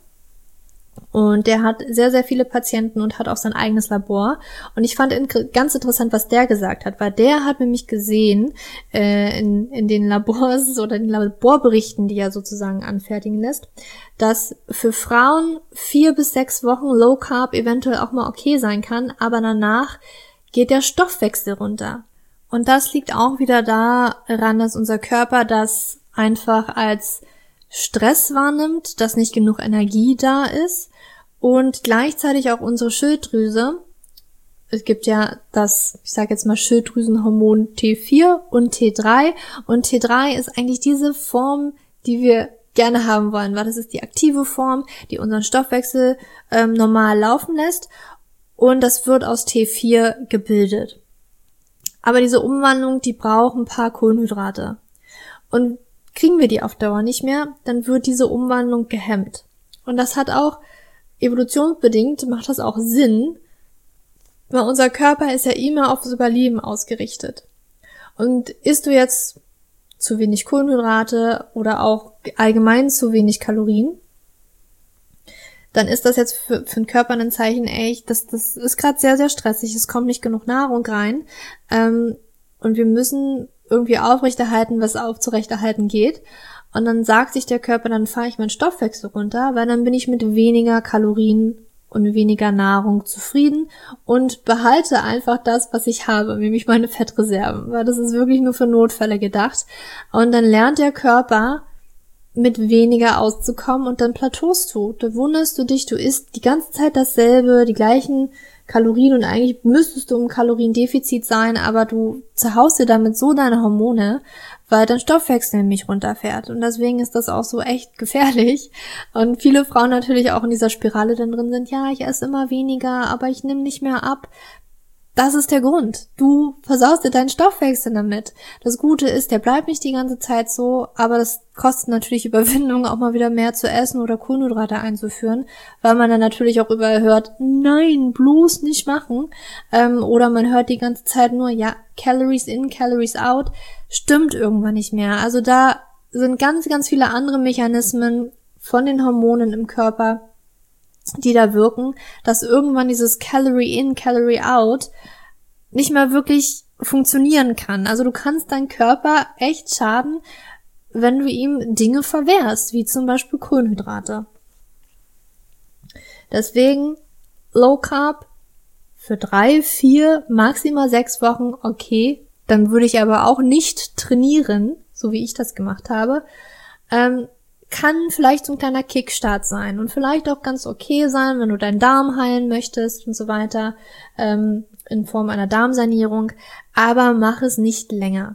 Speaker 1: Und der hat sehr, sehr viele Patienten und hat auch sein eigenes Labor. Und ich fand ganz interessant, was der gesagt hat, weil der hat nämlich gesehen, in den Labors oder den Laborberichten, die er sozusagen anfertigen lässt, dass für Frauen 4 bis 6 Wochen Low Carb eventuell auch mal okay sein kann, aber danach geht der Stoffwechsel runter. Und das liegt auch wieder daran, dass unser Körper das einfach als Stress wahrnimmt, dass nicht genug Energie da ist und gleichzeitig auch unsere Schilddrüse. Es gibt ja das, ich sage jetzt mal Schilddrüsenhormon T4 und T3 und T3 ist eigentlich diese Form, die wir gerne haben wollen, weil das ist die aktive Form, die unseren Stoffwechsel normal laufen lässt und das wird aus T4 gebildet. Aber diese Umwandlung, die braucht ein paar Kohlenhydrate. Und kriegen wir die auf Dauer nicht mehr, dann wird diese Umwandlung gehemmt. Und das hat auch, evolutionsbedingt, macht das auch Sinn, weil unser Körper ist ja immer aufs Überleben ausgerichtet. Und isst du jetzt zu wenig Kohlenhydrate oder auch allgemein zu wenig Kalorien, dann ist das jetzt für den Körper ein Zeichen, ey, das ist gerade sehr, sehr stressig, es kommt nicht genug Nahrung rein und wir müssen irgendwie aufrechterhalten, was aufzurechterhalten geht. Und dann sagt sich der Körper, dann fahre ich meinen Stoffwechsel runter, weil dann bin ich mit weniger Kalorien und weniger Nahrung zufrieden und behalte einfach das, was ich habe, nämlich meine Fettreserven, weil das ist wirklich nur für Notfälle gedacht. Und dann lernt der Körper mit weniger auszukommen und dann plateaust du. Da wunderst du dich, du isst die ganze Zeit dasselbe, die gleichen Kalorien und eigentlich müsstest du im Kaloriendefizit sein, aber du zerhaust dir damit so deine Hormone, weil dein Stoffwechsel nämlich runterfährt. Und deswegen ist das auch so echt gefährlich. Und viele Frauen natürlich auch in dieser Spirale dann drin sind, ja, ich esse immer weniger, aber ich nehme nicht mehr ab. Das ist der Grund. Du versaust dir deinen Stoffwechsel damit. Das Gute ist, der bleibt nicht die ganze Zeit so, aber das kostet natürlich Überwindung, auch mal wieder mehr zu essen oder Kohlenhydrate einzuführen, weil man dann natürlich auch überall hört, nein, bloß nicht machen. Oder man hört die ganze Zeit nur, ja, Calories in, Calories out. Stimmt irgendwann nicht mehr. Also da sind ganz, ganz viele andere Mechanismen von den Hormonen im Körper, die da wirken, dass irgendwann dieses Calorie in, Calorie out nicht mehr wirklich funktionieren kann. Also du kannst deinem Körper echt schaden, wenn du ihm Dinge verwehrst, wie zum Beispiel Kohlenhydrate. Deswegen Low Carb für 3, 4, maximal 6 Wochen, okay. Dann würde ich aber auch nicht trainieren, so wie ich das gemacht habe. Kann vielleicht so ein kleiner Kickstart sein und vielleicht auch ganz okay sein, wenn du deinen Darm heilen möchtest und so weiter, in Form einer Darmsanierung, aber mach es nicht länger.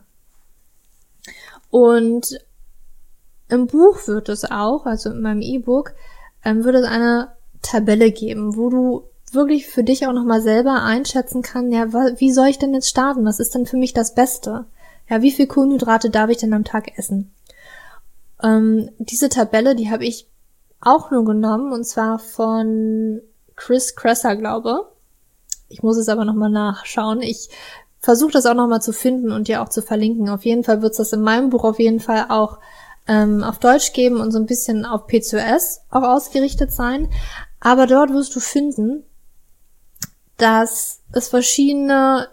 Speaker 1: Und im Buch wird es auch, also in meinem E-Book, wird es eine Tabelle geben, wo du wirklich für dich auch nochmal selber einschätzen kannst, ja, wie soll ich denn jetzt starten? Was ist denn für mich das Beste? Ja, wie viel Kohlenhydrate darf ich denn am Tag essen? Diese Tabelle, die habe ich auch nur genommen, und zwar von Chris Kresser, glaube. Ich muss es aber nochmal nachschauen. Ich versuche das auch nochmal zu finden und dir auch zu verlinken. Auf jeden Fall wird es das in meinem Buch auf jeden Fall auch auf Deutsch geben und so ein bisschen auf PCOS auch ausgerichtet sein. Aber dort wirst du finden, dass es verschiedene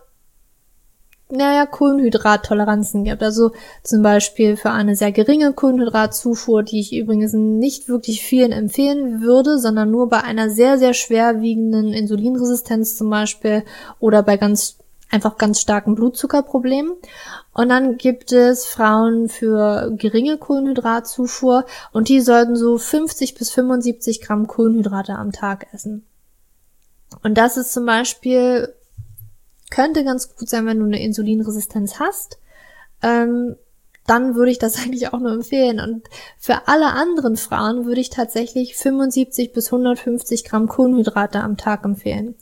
Speaker 1: Kohlenhydrattoleranzen gibt. Also zum Beispiel für eine sehr geringe Kohlenhydratzufuhr, die ich übrigens nicht wirklich vielen empfehlen würde, sondern nur bei einer sehr, sehr schwerwiegenden Insulinresistenz zum Beispiel oder bei ganz starken Blutzuckerproblemen. Und dann gibt es Frauen für geringe Kohlenhydratzufuhr und die sollten so 50 bis 75 Gramm Kohlenhydrate am Tag essen. Und das ist zum Beispiel könnte ganz gut sein, wenn du eine Insulinresistenz hast. Dann würde ich das eigentlich auch nur empfehlen. Und für alle anderen Frauen würde ich tatsächlich 75 bis 150 Gramm Kohlenhydrate am Tag empfehlen.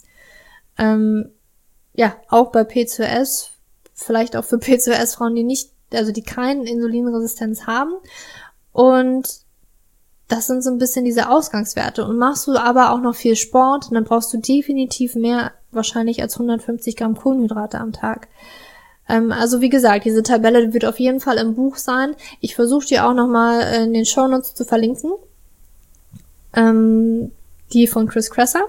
Speaker 1: Auch bei PCOS, vielleicht auch für PCOS-Frauen, die keine Insulinresistenz haben. Und das sind so ein bisschen diese Ausgangswerte. Und machst du aber auch noch viel Sport, dann brauchst du definitiv mehr wahrscheinlich als 150 Gramm Kohlenhydrate am Tag. Also wie gesagt, diese Tabelle wird auf jeden Fall im Buch sein. Ich versuche die auch nochmal in den Shownotes zu verlinken. Die von Chris Kresser.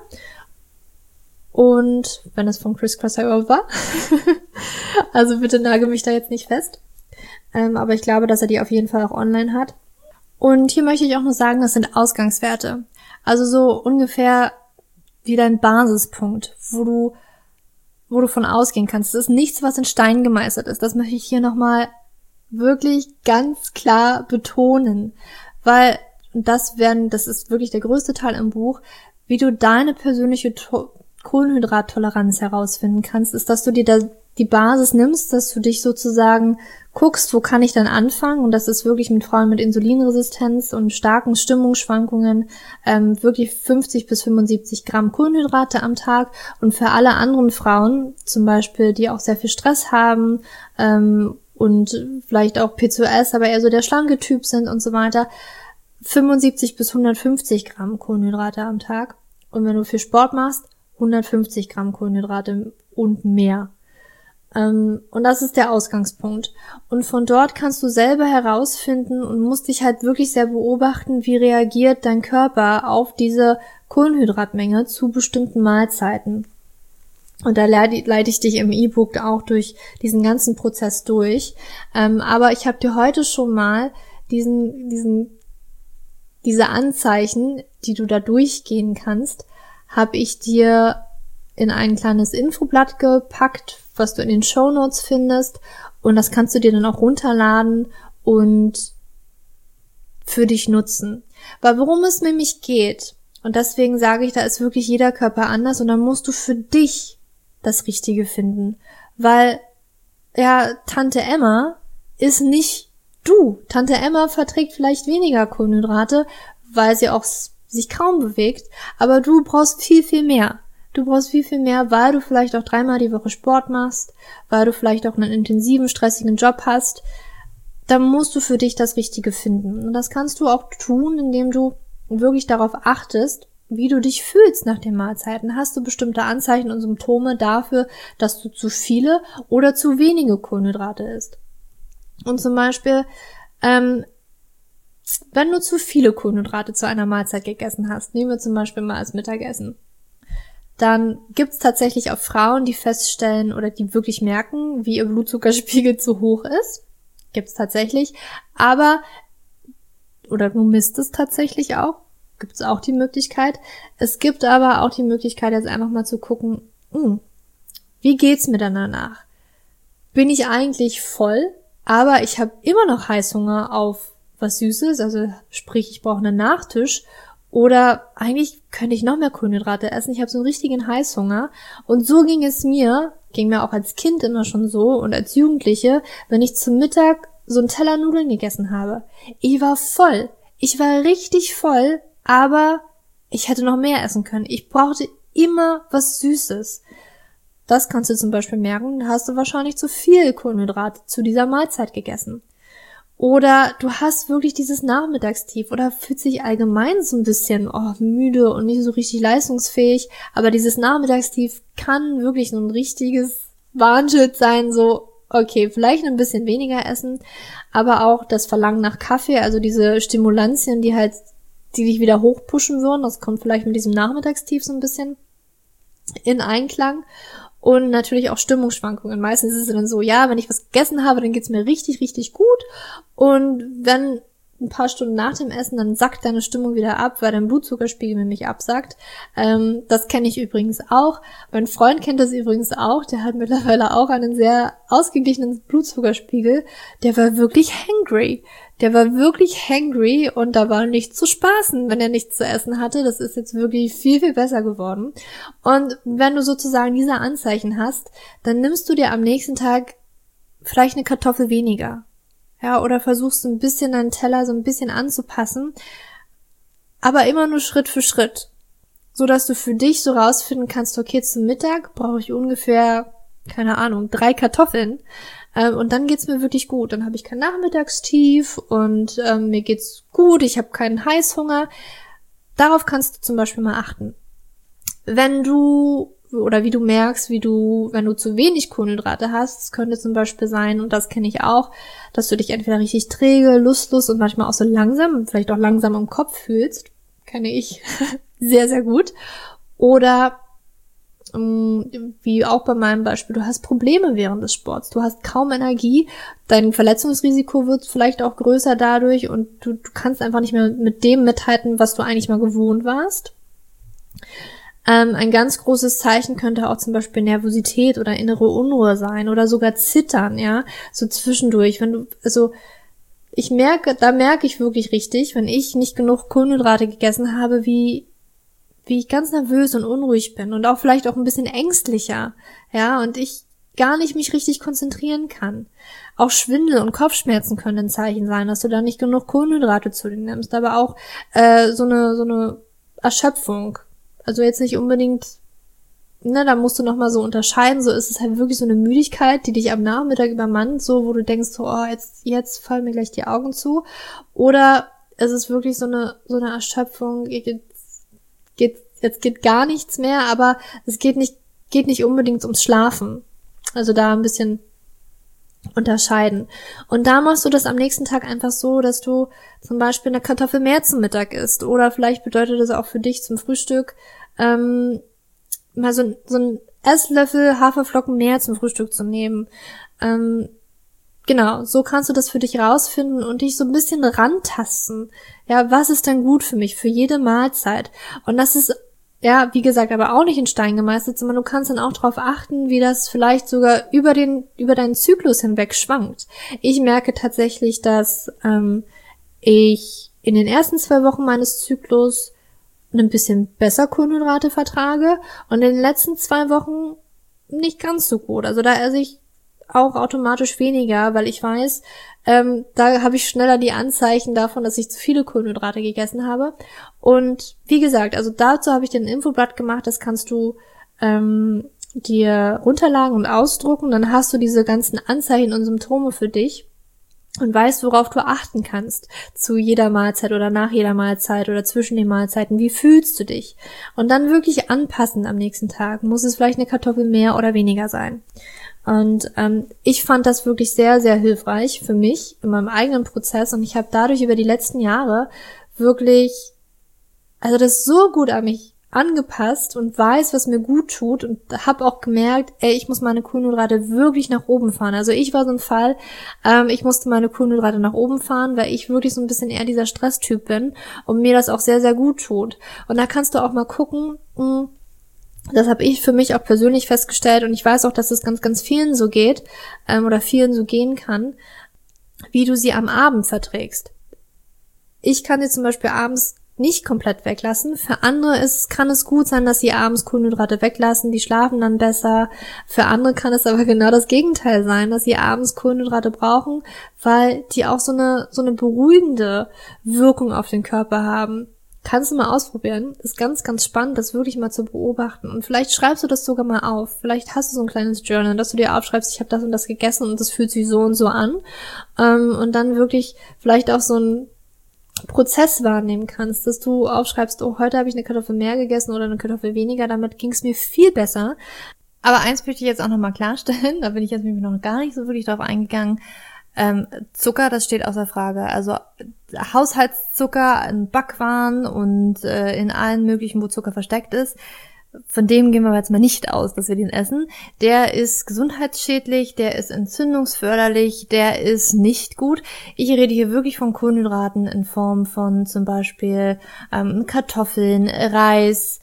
Speaker 1: Und wenn es von Chris Kresser überhaupt war. Also bitte nagel mich da jetzt nicht fest. Aber ich glaube, dass er die auf jeden Fall auch online hat. Und hier möchte ich auch noch sagen, das sind Ausgangswerte. Also so ungefähr wie dein Basispunkt, wo du von ausgehen kannst. Das ist nichts, was in Stein gemeißelt ist. Das möchte ich hier nochmal wirklich ganz klar betonen. Weil das ist wirklich der größte Teil im Buch, wie du deine persönliche Kohlenhydrattoleranz herausfinden kannst, ist, dass du dir da die Basis nimmst, dass du dich sozusagen guckst, wo kann ich dann anfangen, und das ist wirklich mit Frauen mit Insulinresistenz und starken Stimmungsschwankungen wirklich 50 bis 75 Gramm Kohlenhydrate am Tag, und für alle anderen Frauen, zum Beispiel, die auch sehr viel Stress haben und vielleicht auch PCOS, aber eher so der schlanke Typ sind und so weiter, 75 bis 150 Gramm Kohlenhydrate am Tag, und wenn du viel Sport machst, 150 Gramm Kohlenhydrate und mehr. Und das ist der Ausgangspunkt. Und von dort kannst du selber herausfinden und musst dich halt wirklich sehr beobachten, wie reagiert dein Körper auf diese Kohlenhydratmenge zu bestimmten Mahlzeiten. Und da leite ich dich im E-Book auch durch diesen ganzen Prozess durch. Aber ich habe dir heute schon mal diese Anzeichen, die du da durchgehen kannst, habe ich dir in ein kleines Infoblatt gepackt, was du in den Shownotes findest, und das kannst du dir dann auch runterladen und für dich nutzen. Weil worum es nämlich geht, und deswegen sage ich, da ist wirklich jeder Körper anders und dann musst du für dich das Richtige finden. Weil, ja, Tante Emma ist nicht du. Tante Emma verträgt vielleicht weniger Kohlenhydrate, weil sie auch sich kaum bewegt, aber du brauchst viel, viel mehr. Du brauchst viel, viel mehr, weil du vielleicht auch 3-mal die Woche Sport machst, weil du vielleicht auch einen intensiven, stressigen Job hast. Dann musst du für dich das Richtige finden. Und das kannst du auch tun, indem du wirklich darauf achtest, wie du dich fühlst nach den Mahlzeiten. Hast du bestimmte Anzeichen und Symptome dafür, dass du zu viele oder zu wenige Kohlenhydrate isst? Und zum Beispiel, wenn du zu viele Kohlenhydrate zu einer Mahlzeit gegessen hast, nehmen wir zum Beispiel mal als Mittagessen, dann gibt's tatsächlich auch Frauen, die feststellen oder die wirklich merken, wie ihr Blutzuckerspiegel zu hoch ist. Gibt's tatsächlich. Oder du misst es tatsächlich auch. Gibt's auch die Möglichkeit. Es gibt aber auch die Möglichkeit, jetzt einfach mal zu gucken, wie geht's mir dann danach? Bin ich eigentlich voll, aber ich habe immer noch Heißhunger auf was Süßes, also sprich, ich brauche einen Nachtisch. Oder eigentlich könnte ich noch mehr Kohlenhydrate essen. Ich habe so einen richtigen Heißhunger. Und so ging mir auch als Kind immer schon so und als Jugendliche, wenn ich zum Mittag so einen Teller Nudeln gegessen habe. Ich war voll. Ich war richtig voll, aber ich hätte noch mehr essen können. Ich brauchte immer was Süßes. Das kannst du zum Beispiel merken, da hast du wahrscheinlich zu viel Kohlenhydrate zu dieser Mahlzeit gegessen. Oder du hast wirklich dieses Nachmittagstief oder fühlst dich allgemein so ein bisschen müde und nicht so richtig leistungsfähig. Aber dieses Nachmittagstief kann wirklich so ein richtiges Warnschild sein, so, okay, vielleicht ein bisschen weniger essen, aber auch das Verlangen nach Kaffee, also diese Stimulantien, die dich wieder hochpushen würden, das kommt vielleicht mit diesem Nachmittagstief so ein bisschen in Einklang. Und natürlich auch Stimmungsschwankungen. Meistens ist es dann so, ja, wenn ich was gegessen habe, dann geht's mir richtig, richtig gut. Und wenn ein paar Stunden nach dem Essen, dann sackt deine Stimmung wieder ab, weil dein Blutzuckerspiegel nämlich absackt. Das kenne ich übrigens auch. Mein Freund kennt das übrigens auch. Der hat mittlerweile auch einen sehr ausgeglichenen Blutzuckerspiegel. Der war wirklich hangry. Und da war nichts zu spaßen, wenn er nichts zu essen hatte. Das ist jetzt wirklich viel, viel besser geworden. Und wenn du sozusagen diese Anzeichen hast, dann nimmst du dir am nächsten Tag vielleicht eine Kartoffel weniger. Ja, oder versuchst ein bisschen deinen Teller so ein bisschen anzupassen, aber immer nur Schritt für Schritt, so dass du für dich so rausfinden kannst, okay, zum Mittag brauche ich ungefähr, 3 Kartoffeln, und dann geht's mir wirklich gut. Dann habe ich kein Nachmittagstief und mir geht's gut, ich habe keinen Heißhunger. Darauf kannst du zum Beispiel mal achten. Wenn du wie du merkst, wenn du zu wenig Kohlenhydrate hast, es könnte zum Beispiel sein, und das kenne ich auch, dass du dich entweder richtig träge, lustlos und manchmal auch so langsam, vielleicht auch langsam im Kopf fühlst, kenne ich sehr, sehr gut. Oder wie auch bei meinem Beispiel, du hast Probleme während des Sports, du hast kaum Energie, dein Verletzungsrisiko wird vielleicht auch größer dadurch und du kannst einfach nicht mehr mit dem mithalten, was du eigentlich mal gewohnt warst. Ein ganz großes Zeichen könnte auch zum Beispiel Nervosität oder innere Unruhe sein oder sogar Zittern, ja, so zwischendurch. Da merke ich wirklich richtig, wenn ich nicht genug Kohlenhydrate gegessen habe, wie ich ganz nervös und unruhig bin und auch vielleicht auch ein bisschen ängstlicher, ja, und ich gar nicht mich richtig konzentrieren kann. Auch Schwindel und Kopfschmerzen können ein Zeichen sein, dass du da nicht genug Kohlenhydrate zu dir nimmst, aber auch so eine Erschöpfung. Also jetzt nicht unbedingt, da musst du nochmal so unterscheiden, so ist es halt wirklich so eine Müdigkeit, die dich am Nachmittag übermannt, so, wo du denkst, so, jetzt fallen mir gleich die Augen zu, oder es ist wirklich so eine Erschöpfung, jetzt geht gar nichts mehr, aber es geht nicht unbedingt ums Schlafen. Also da ein bisschen unterscheiden. Und da machst du das am nächsten Tag einfach so, dass du zum Beispiel eine Kartoffel mehr zum Mittag isst. Oder vielleicht bedeutet das auch für dich zum Frühstück mal so ein Esslöffel Haferflocken mehr zum Frühstück zu nehmen. Genau, so kannst du das für dich rausfinden und dich so ein bisschen rantasten. Ja, was ist denn gut für mich, für jede Mahlzeit? Und das ist, ja, wie gesagt, aber auch nicht in Stein gemeißelt, sondern du kannst dann auch darauf achten, wie das vielleicht sogar über deinen Zyklus hinweg schwankt. Ich merke tatsächlich, dass ich in den ersten 2 Wochen meines Zyklus ein bisschen besser Kohlenhydrate vertrage und in den letzten 2 Wochen nicht ganz so gut. Also da esse ich auch automatisch weniger, weil ich weiß, da habe ich schneller die Anzeichen davon, dass ich zu viele Kohlenhydrate gegessen habe. Und wie gesagt, also dazu habe ich dir ein Infoblatt gemacht, das kannst du dir runterladen und ausdrucken, dann hast du diese ganzen Anzeichen und Symptome für dich und weißt, worauf du achten kannst zu jeder Mahlzeit oder nach jeder Mahlzeit oder zwischen den Mahlzeiten. Wie fühlst du dich? Und dann wirklich anpassen am nächsten Tag. Muss es vielleicht eine Kartoffel mehr oder weniger sein? Und ich fand das wirklich sehr, sehr hilfreich für mich in meinem eigenen Prozess und ich habe dadurch über die letzten Jahre wirklich, also das so gut an mich angepasst und weiß, was mir gut tut und habe auch gemerkt, ich muss meine Kohlenhydrate wirklich nach oben fahren. Also ich war so ein Fall, ich musste meine Kohlenhydrate nach oben fahren, weil ich wirklich so ein bisschen eher dieser Stresstyp bin und mir das auch sehr, sehr gut tut. Und da kannst du auch mal gucken, das habe ich für mich auch persönlich festgestellt und ich weiß auch, dass es ganz, ganz vielen so geht oder vielen so gehen kann, wie du sie am Abend verträgst. Ich kann sie zum Beispiel abends nicht komplett weglassen. Für andere kann es gut sein, dass sie abends Kohlenhydrate weglassen, die schlafen dann besser. Für andere kann es aber genau das Gegenteil sein, dass sie abends Kohlenhydrate brauchen, weil die auch so eine beruhigende Wirkung auf den Körper haben. Kannst du mal ausprobieren. Ist ganz, ganz spannend, das wirklich mal zu beobachten. Und vielleicht schreibst du das sogar mal auf. Vielleicht hast du so ein kleines Journal, dass du dir aufschreibst, ich habe das und das gegessen und das fühlt sich so und so an. Und dann wirklich vielleicht auch so ein Prozess wahrnehmen kannst, dass du aufschreibst, oh, heute habe ich eine Kartoffel mehr gegessen oder eine Kartoffel weniger, damit ging es mir viel besser. Aber eins möchte ich jetzt auch nochmal klarstellen, da bin ich jetzt nämlich noch gar nicht so wirklich drauf eingegangen. Zucker, das steht außer Frage. Also Haushaltszucker in Backwaren und in allen möglichen, wo Zucker versteckt ist, von dem gehen wir jetzt mal nicht aus, dass wir den essen. Der ist gesundheitsschädlich, der ist entzündungsförderlich, der ist nicht gut. Ich rede hier wirklich von Kohlenhydraten in Form von zum Beispiel Kartoffeln, Reis,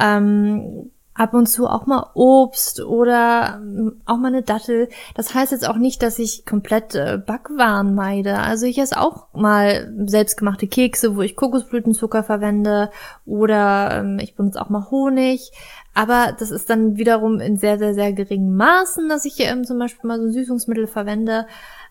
Speaker 1: ab und zu auch mal Obst oder auch mal eine Dattel. Das heißt jetzt auch nicht, dass ich komplett Backwaren meide. Also ich esse auch mal selbstgemachte Kekse, wo ich Kokosblütenzucker verwende oder ich benutze auch mal Honig. Aber das ist dann wiederum in sehr, sehr, sehr geringen Maßen, dass ich zum Beispiel mal so Süßungsmittel verwende.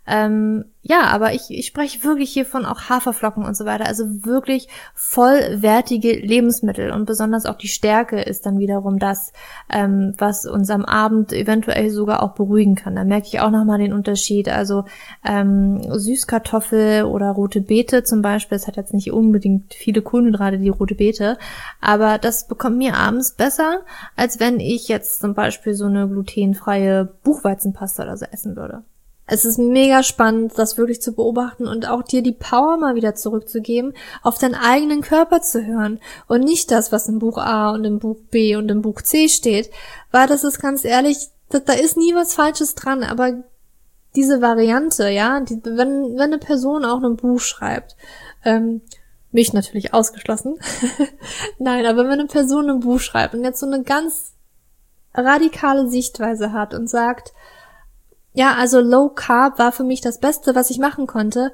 Speaker 1: Aber ich spreche wirklich hier von auch Haferflocken und so weiter, also wirklich vollwertige Lebensmittel und besonders auch die Stärke ist dann wiederum das, was uns am Abend eventuell sogar auch beruhigen kann. Da merke ich auch nochmal den Unterschied, also Süßkartoffel oder rote Beete zum Beispiel, das hat jetzt nicht unbedingt viele Kohlenhydrate, die rote Beete, aber das bekommt mir abends besser, als wenn ich jetzt zum Beispiel so eine glutenfreie Buchweizenpasta oder so essen würde. Es ist mega spannend, das wirklich zu beobachten und auch dir die Power mal wieder zurückzugeben, auf deinen eigenen Körper zu hören und nicht das, was im Buch A und im Buch B und im Buch C steht, weil das ist ganz ehrlich, da ist nie was Falsches dran, aber diese Variante, ja, wenn eine Person auch ein Buch schreibt, mich natürlich ausgeschlossen, nein, aber wenn eine Person ein Buch schreibt und jetzt so eine ganz radikale Sichtweise hat und sagt, ja, also Low Carb war für mich das Beste, was ich machen konnte,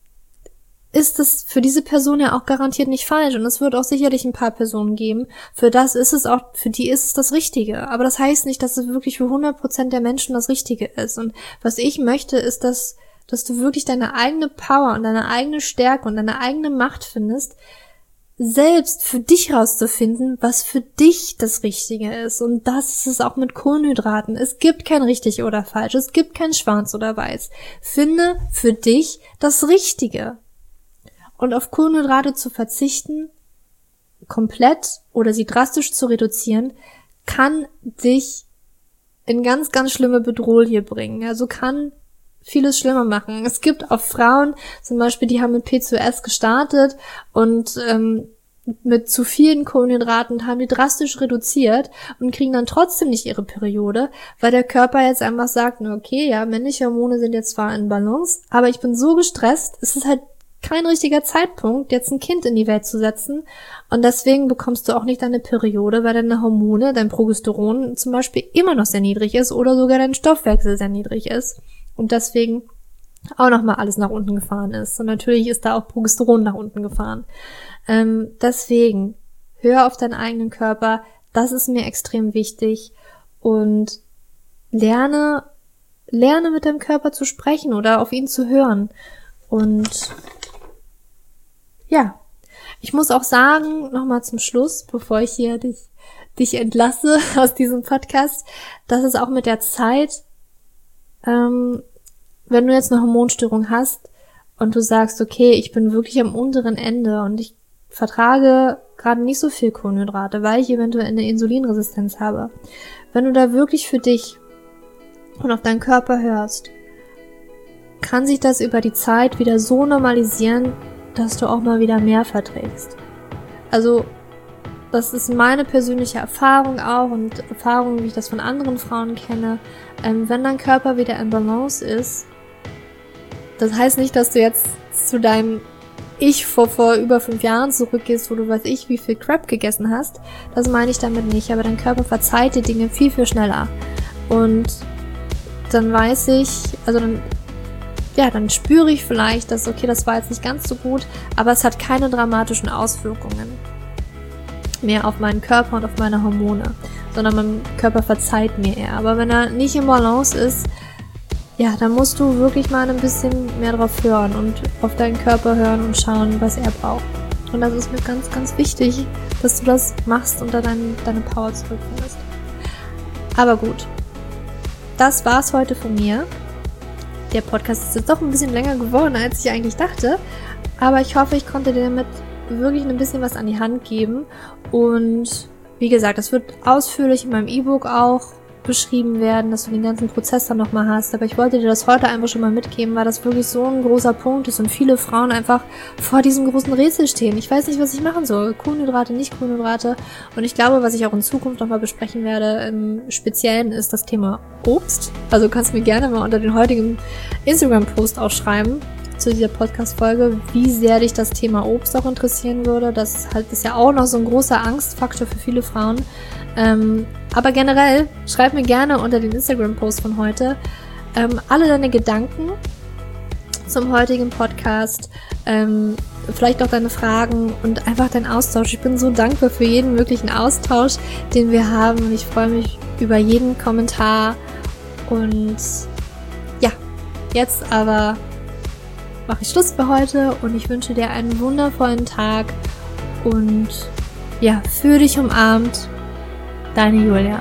Speaker 1: ist es für diese Person ja auch garantiert nicht falsch. Und es wird auch sicherlich ein paar Personen geben, für die ist es das Richtige. Aber das heißt nicht, dass es wirklich für 100% der Menschen das Richtige ist. Und was ich möchte, ist, dass du wirklich deine eigene Power und deine eigene Stärke und deine eigene Macht findest, selbst für dich rauszufinden, was für dich das Richtige ist. Und das ist es auch mit Kohlenhydraten. Es gibt kein richtig oder falsch. Es gibt kein schwarz oder weiß. Finde für dich das Richtige. Und auf Kohlenhydrate zu verzichten, komplett oder sie drastisch zu reduzieren, kann dich in ganz, ganz schlimme Bedrohung bringen. Also kann vieles schlimmer machen. Es gibt auch Frauen, zum Beispiel, die haben mit PCOS gestartet und mit zu vielen Kohlenhydraten haben die drastisch reduziert und kriegen dann trotzdem nicht ihre Periode, weil der Körper jetzt einfach sagt, okay, ja, männliche Hormone sind jetzt zwar in Balance, aber ich bin so gestresst, es ist halt kein richtiger Zeitpunkt, jetzt ein Kind in die Welt zu setzen und deswegen bekommst du auch nicht deine Periode, weil deine Hormone, dein Progesteron zum Beispiel immer noch sehr niedrig ist oder sogar dein Stoffwechsel sehr niedrig ist. Und deswegen auch nochmal alles nach unten gefahren ist. Und natürlich ist da auch Progesteron nach unten gefahren. Deswegen, hör auf deinen eigenen Körper. Das ist mir extrem wichtig. Und lerne mit deinem Körper zu sprechen oder auf ihn zu hören. Und ja, ich muss auch sagen, nochmal zum Schluss, bevor ich hier dich entlasse aus diesem Podcast, dass es auch mit der Zeit, wenn du jetzt eine Hormonstörung hast und du sagst, okay, ich bin wirklich am unteren Ende und ich vertrage gerade nicht so viel Kohlenhydrate, weil ich eventuell eine Insulinresistenz habe. Wenn du da wirklich für dich und auf deinen Körper hörst, kann sich das über die Zeit wieder so normalisieren, dass du auch mal wieder mehr verträgst. Also, das ist meine persönliche Erfahrung auch und Erfahrung, wie ich das von anderen Frauen kenne. Wenn dein Körper wieder in Balance ist, das heißt nicht, dass du jetzt zu deinem Ich vor über 5 Jahren zurückgehst, wo du weiß ich, wie viel Crap gegessen hast. Das meine ich damit nicht, aber dein Körper verzeiht dir Dinge viel, viel schneller. Und dann weiß ich, also dann spüre ich vielleicht, dass, okay, das war jetzt nicht ganz so gut, aber es hat keine dramatischen Auswirkungen mehr auf meinen Körper und auf meine Hormone, sondern mein Körper verzeiht mir eher. Aber wenn er nicht im Balance ist, ja, dann musst du wirklich mal ein bisschen mehr drauf hören und auf deinen Körper hören und schauen, was er braucht. Und das ist mir ganz, ganz wichtig, dass du das machst und da deine Power zurückfindest. Aber gut, das war's heute von mir. Der Podcast ist jetzt doch ein bisschen länger geworden, als ich eigentlich dachte. Aber ich hoffe, ich konnte dir damit wirklich ein bisschen was an die Hand geben. Und wie gesagt, das wird ausführlich in meinem E-Book auch beschrieben werden, dass du den ganzen Prozess dann nochmal hast. Aber ich wollte dir das heute einfach schon mal mitgeben, weil das wirklich so ein großer Punkt ist und viele Frauen einfach vor diesem großen Rätsel stehen. Ich weiß nicht, was ich machen soll. Kohlenhydrate, nicht Kohlenhydrate. Und ich glaube, was ich auch in Zukunft nochmal besprechen werde, im Speziellen ist das Thema Obst. Also kannst du mir gerne mal unter den heutigen Instagram-Post auch schreiben zu dieser Podcast-Folge, wie sehr dich das Thema Obst auch interessieren würde. Das ist ja auch noch so ein großer Angstfaktor für viele Frauen. Aber generell, schreib mir gerne unter den Instagram-Post von heute alle deine Gedanken zum heutigen Podcast, vielleicht auch deine Fragen und einfach deinen Austausch. Ich bin so dankbar für jeden möglichen Austausch, den wir haben und ich freue mich über jeden Kommentar. Und ja, jetzt aber mache ich Schluss für heute und ich wünsche dir einen wundervollen Tag und ja, fühl dich umarmt. Deine Julia.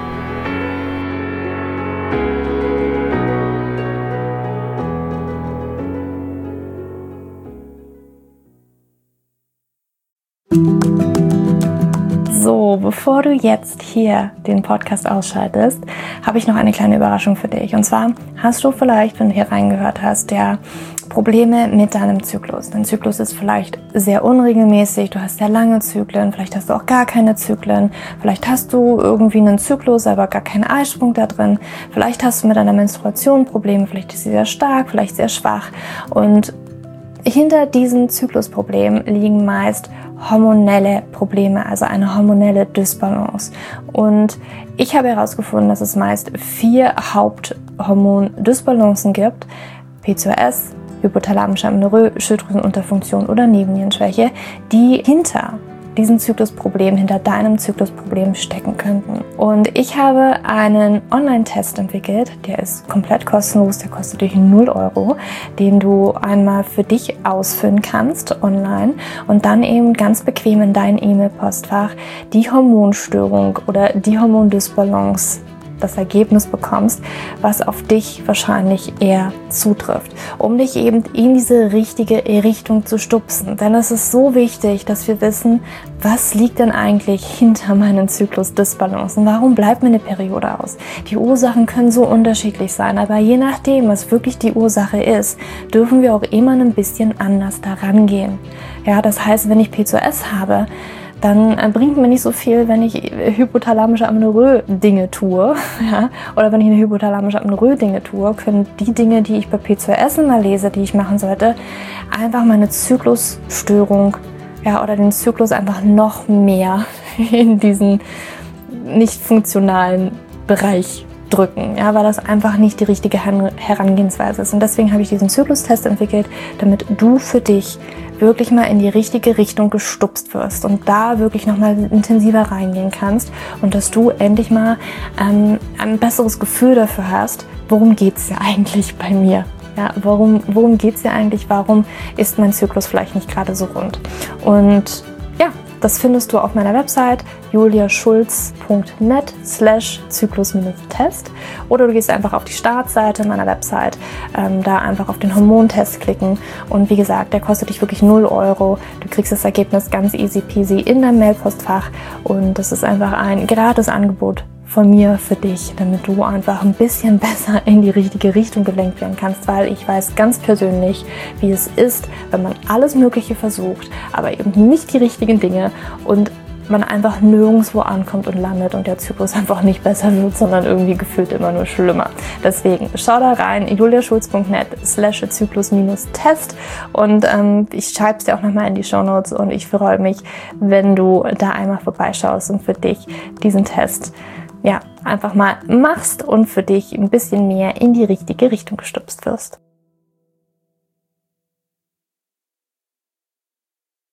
Speaker 2: So, bevor du jetzt hier den Podcast ausschaltest, habe ich noch eine kleine Überraschung für dich. Und zwar hast du vielleicht, wenn du hier reingehört hast, Probleme mit deinem Zyklus. Dein Zyklus ist vielleicht sehr unregelmäßig, du hast sehr lange Zyklen, vielleicht hast du auch gar keine Zyklen, vielleicht hast du irgendwie einen Zyklus, aber gar keinen Eisprung da drin, vielleicht hast du mit deiner Menstruation Probleme, vielleicht ist sie sehr stark, vielleicht sehr schwach und hinter diesen Zyklusproblemen liegen meist hormonelle Probleme, also eine hormonelle Dysbalance. Und ich habe herausgefunden, dass es meist 4 Haupthormon-Dysbalancen gibt: PCOS, hypothalamische Amenorrhoe, Schilddrüsenunterfunktion oder Nebennierenschwäche, die hinter diesen Zyklusproblemen, hinter deinem Zyklusproblem stecken könnten. Und ich habe einen Online-Test entwickelt, der ist komplett kostenlos, der kostet dich 0 €, den du einmal für dich ausfüllen kannst online und dann eben ganz bequem in dein E-Mail-Postfach die Hormonstörung oder die Hormondysbalance, das Ergebnis bekommst, was auf dich wahrscheinlich eher zutrifft, um dich eben in diese richtige Richtung zu stupsen. Denn es ist so wichtig, dass wir wissen, was liegt denn eigentlich hinter meinen Zyklusdysbalancen? Warum bleibt mir eine Periode aus? Die Ursachen können so unterschiedlich sein, aber je nachdem, was wirklich die Ursache ist, dürfen wir auch immer ein bisschen anders daran gehen. Ja, das heißt, wenn ich PCOS habe, dann bringt mir nicht so viel, wenn ich hypothalamische Amenorrhoe Dinge tue, ja, oder wenn ich eine hypothalamische Amenorrhoe Dinge tue, können die Dinge, die ich bei PCOS immer lese, die ich machen sollte, einfach meine Zyklusstörung, ja, oder den Zyklus einfach noch mehr in diesen nicht funktionalen Bereich drücken, ja, weil das einfach nicht die richtige Herangehensweise ist. Und deswegen habe ich diesen Zyklustest entwickelt, damit du für dich wirklich mal in die richtige Richtung gestupst wirst und da wirklich nochmal intensiver reingehen kannst und dass du endlich mal ein besseres Gefühl dafür hast, worum geht's ja eigentlich bei mir? Ja, worum geht's ja eigentlich? Warum ist mein Zyklus vielleicht nicht gerade so rund? Und ja, das findest du auf meiner Website juliaschulz.net/Zyklus-Test oder du gehst einfach auf die Startseite meiner Website, da einfach auf den Hormontest klicken und wie gesagt, der kostet dich wirklich 0 €. Du kriegst das Ergebnis ganz easy peasy in deinem Mailpostfach und das ist einfach ein gratis Angebot von mir für dich, damit du einfach ein bisschen besser in die richtige Richtung gelenkt werden kannst, weil ich weiß ganz persönlich, wie es ist, wenn man alles Mögliche versucht, aber eben nicht die richtigen Dinge und man einfach nirgendwo ankommt und landet und der Zyklus einfach nicht besser wird, sondern irgendwie gefühlt immer nur schlimmer. Deswegen schau da rein, juliaschulz.net/Zyklus-Test und ich schreibe es dir auch nochmal in die Shownotes und ich freue mich, wenn du da einmal vorbeischaust und für dich diesen Test einfach mal machst und für dich ein bisschen mehr in die richtige Richtung gestupst wirst.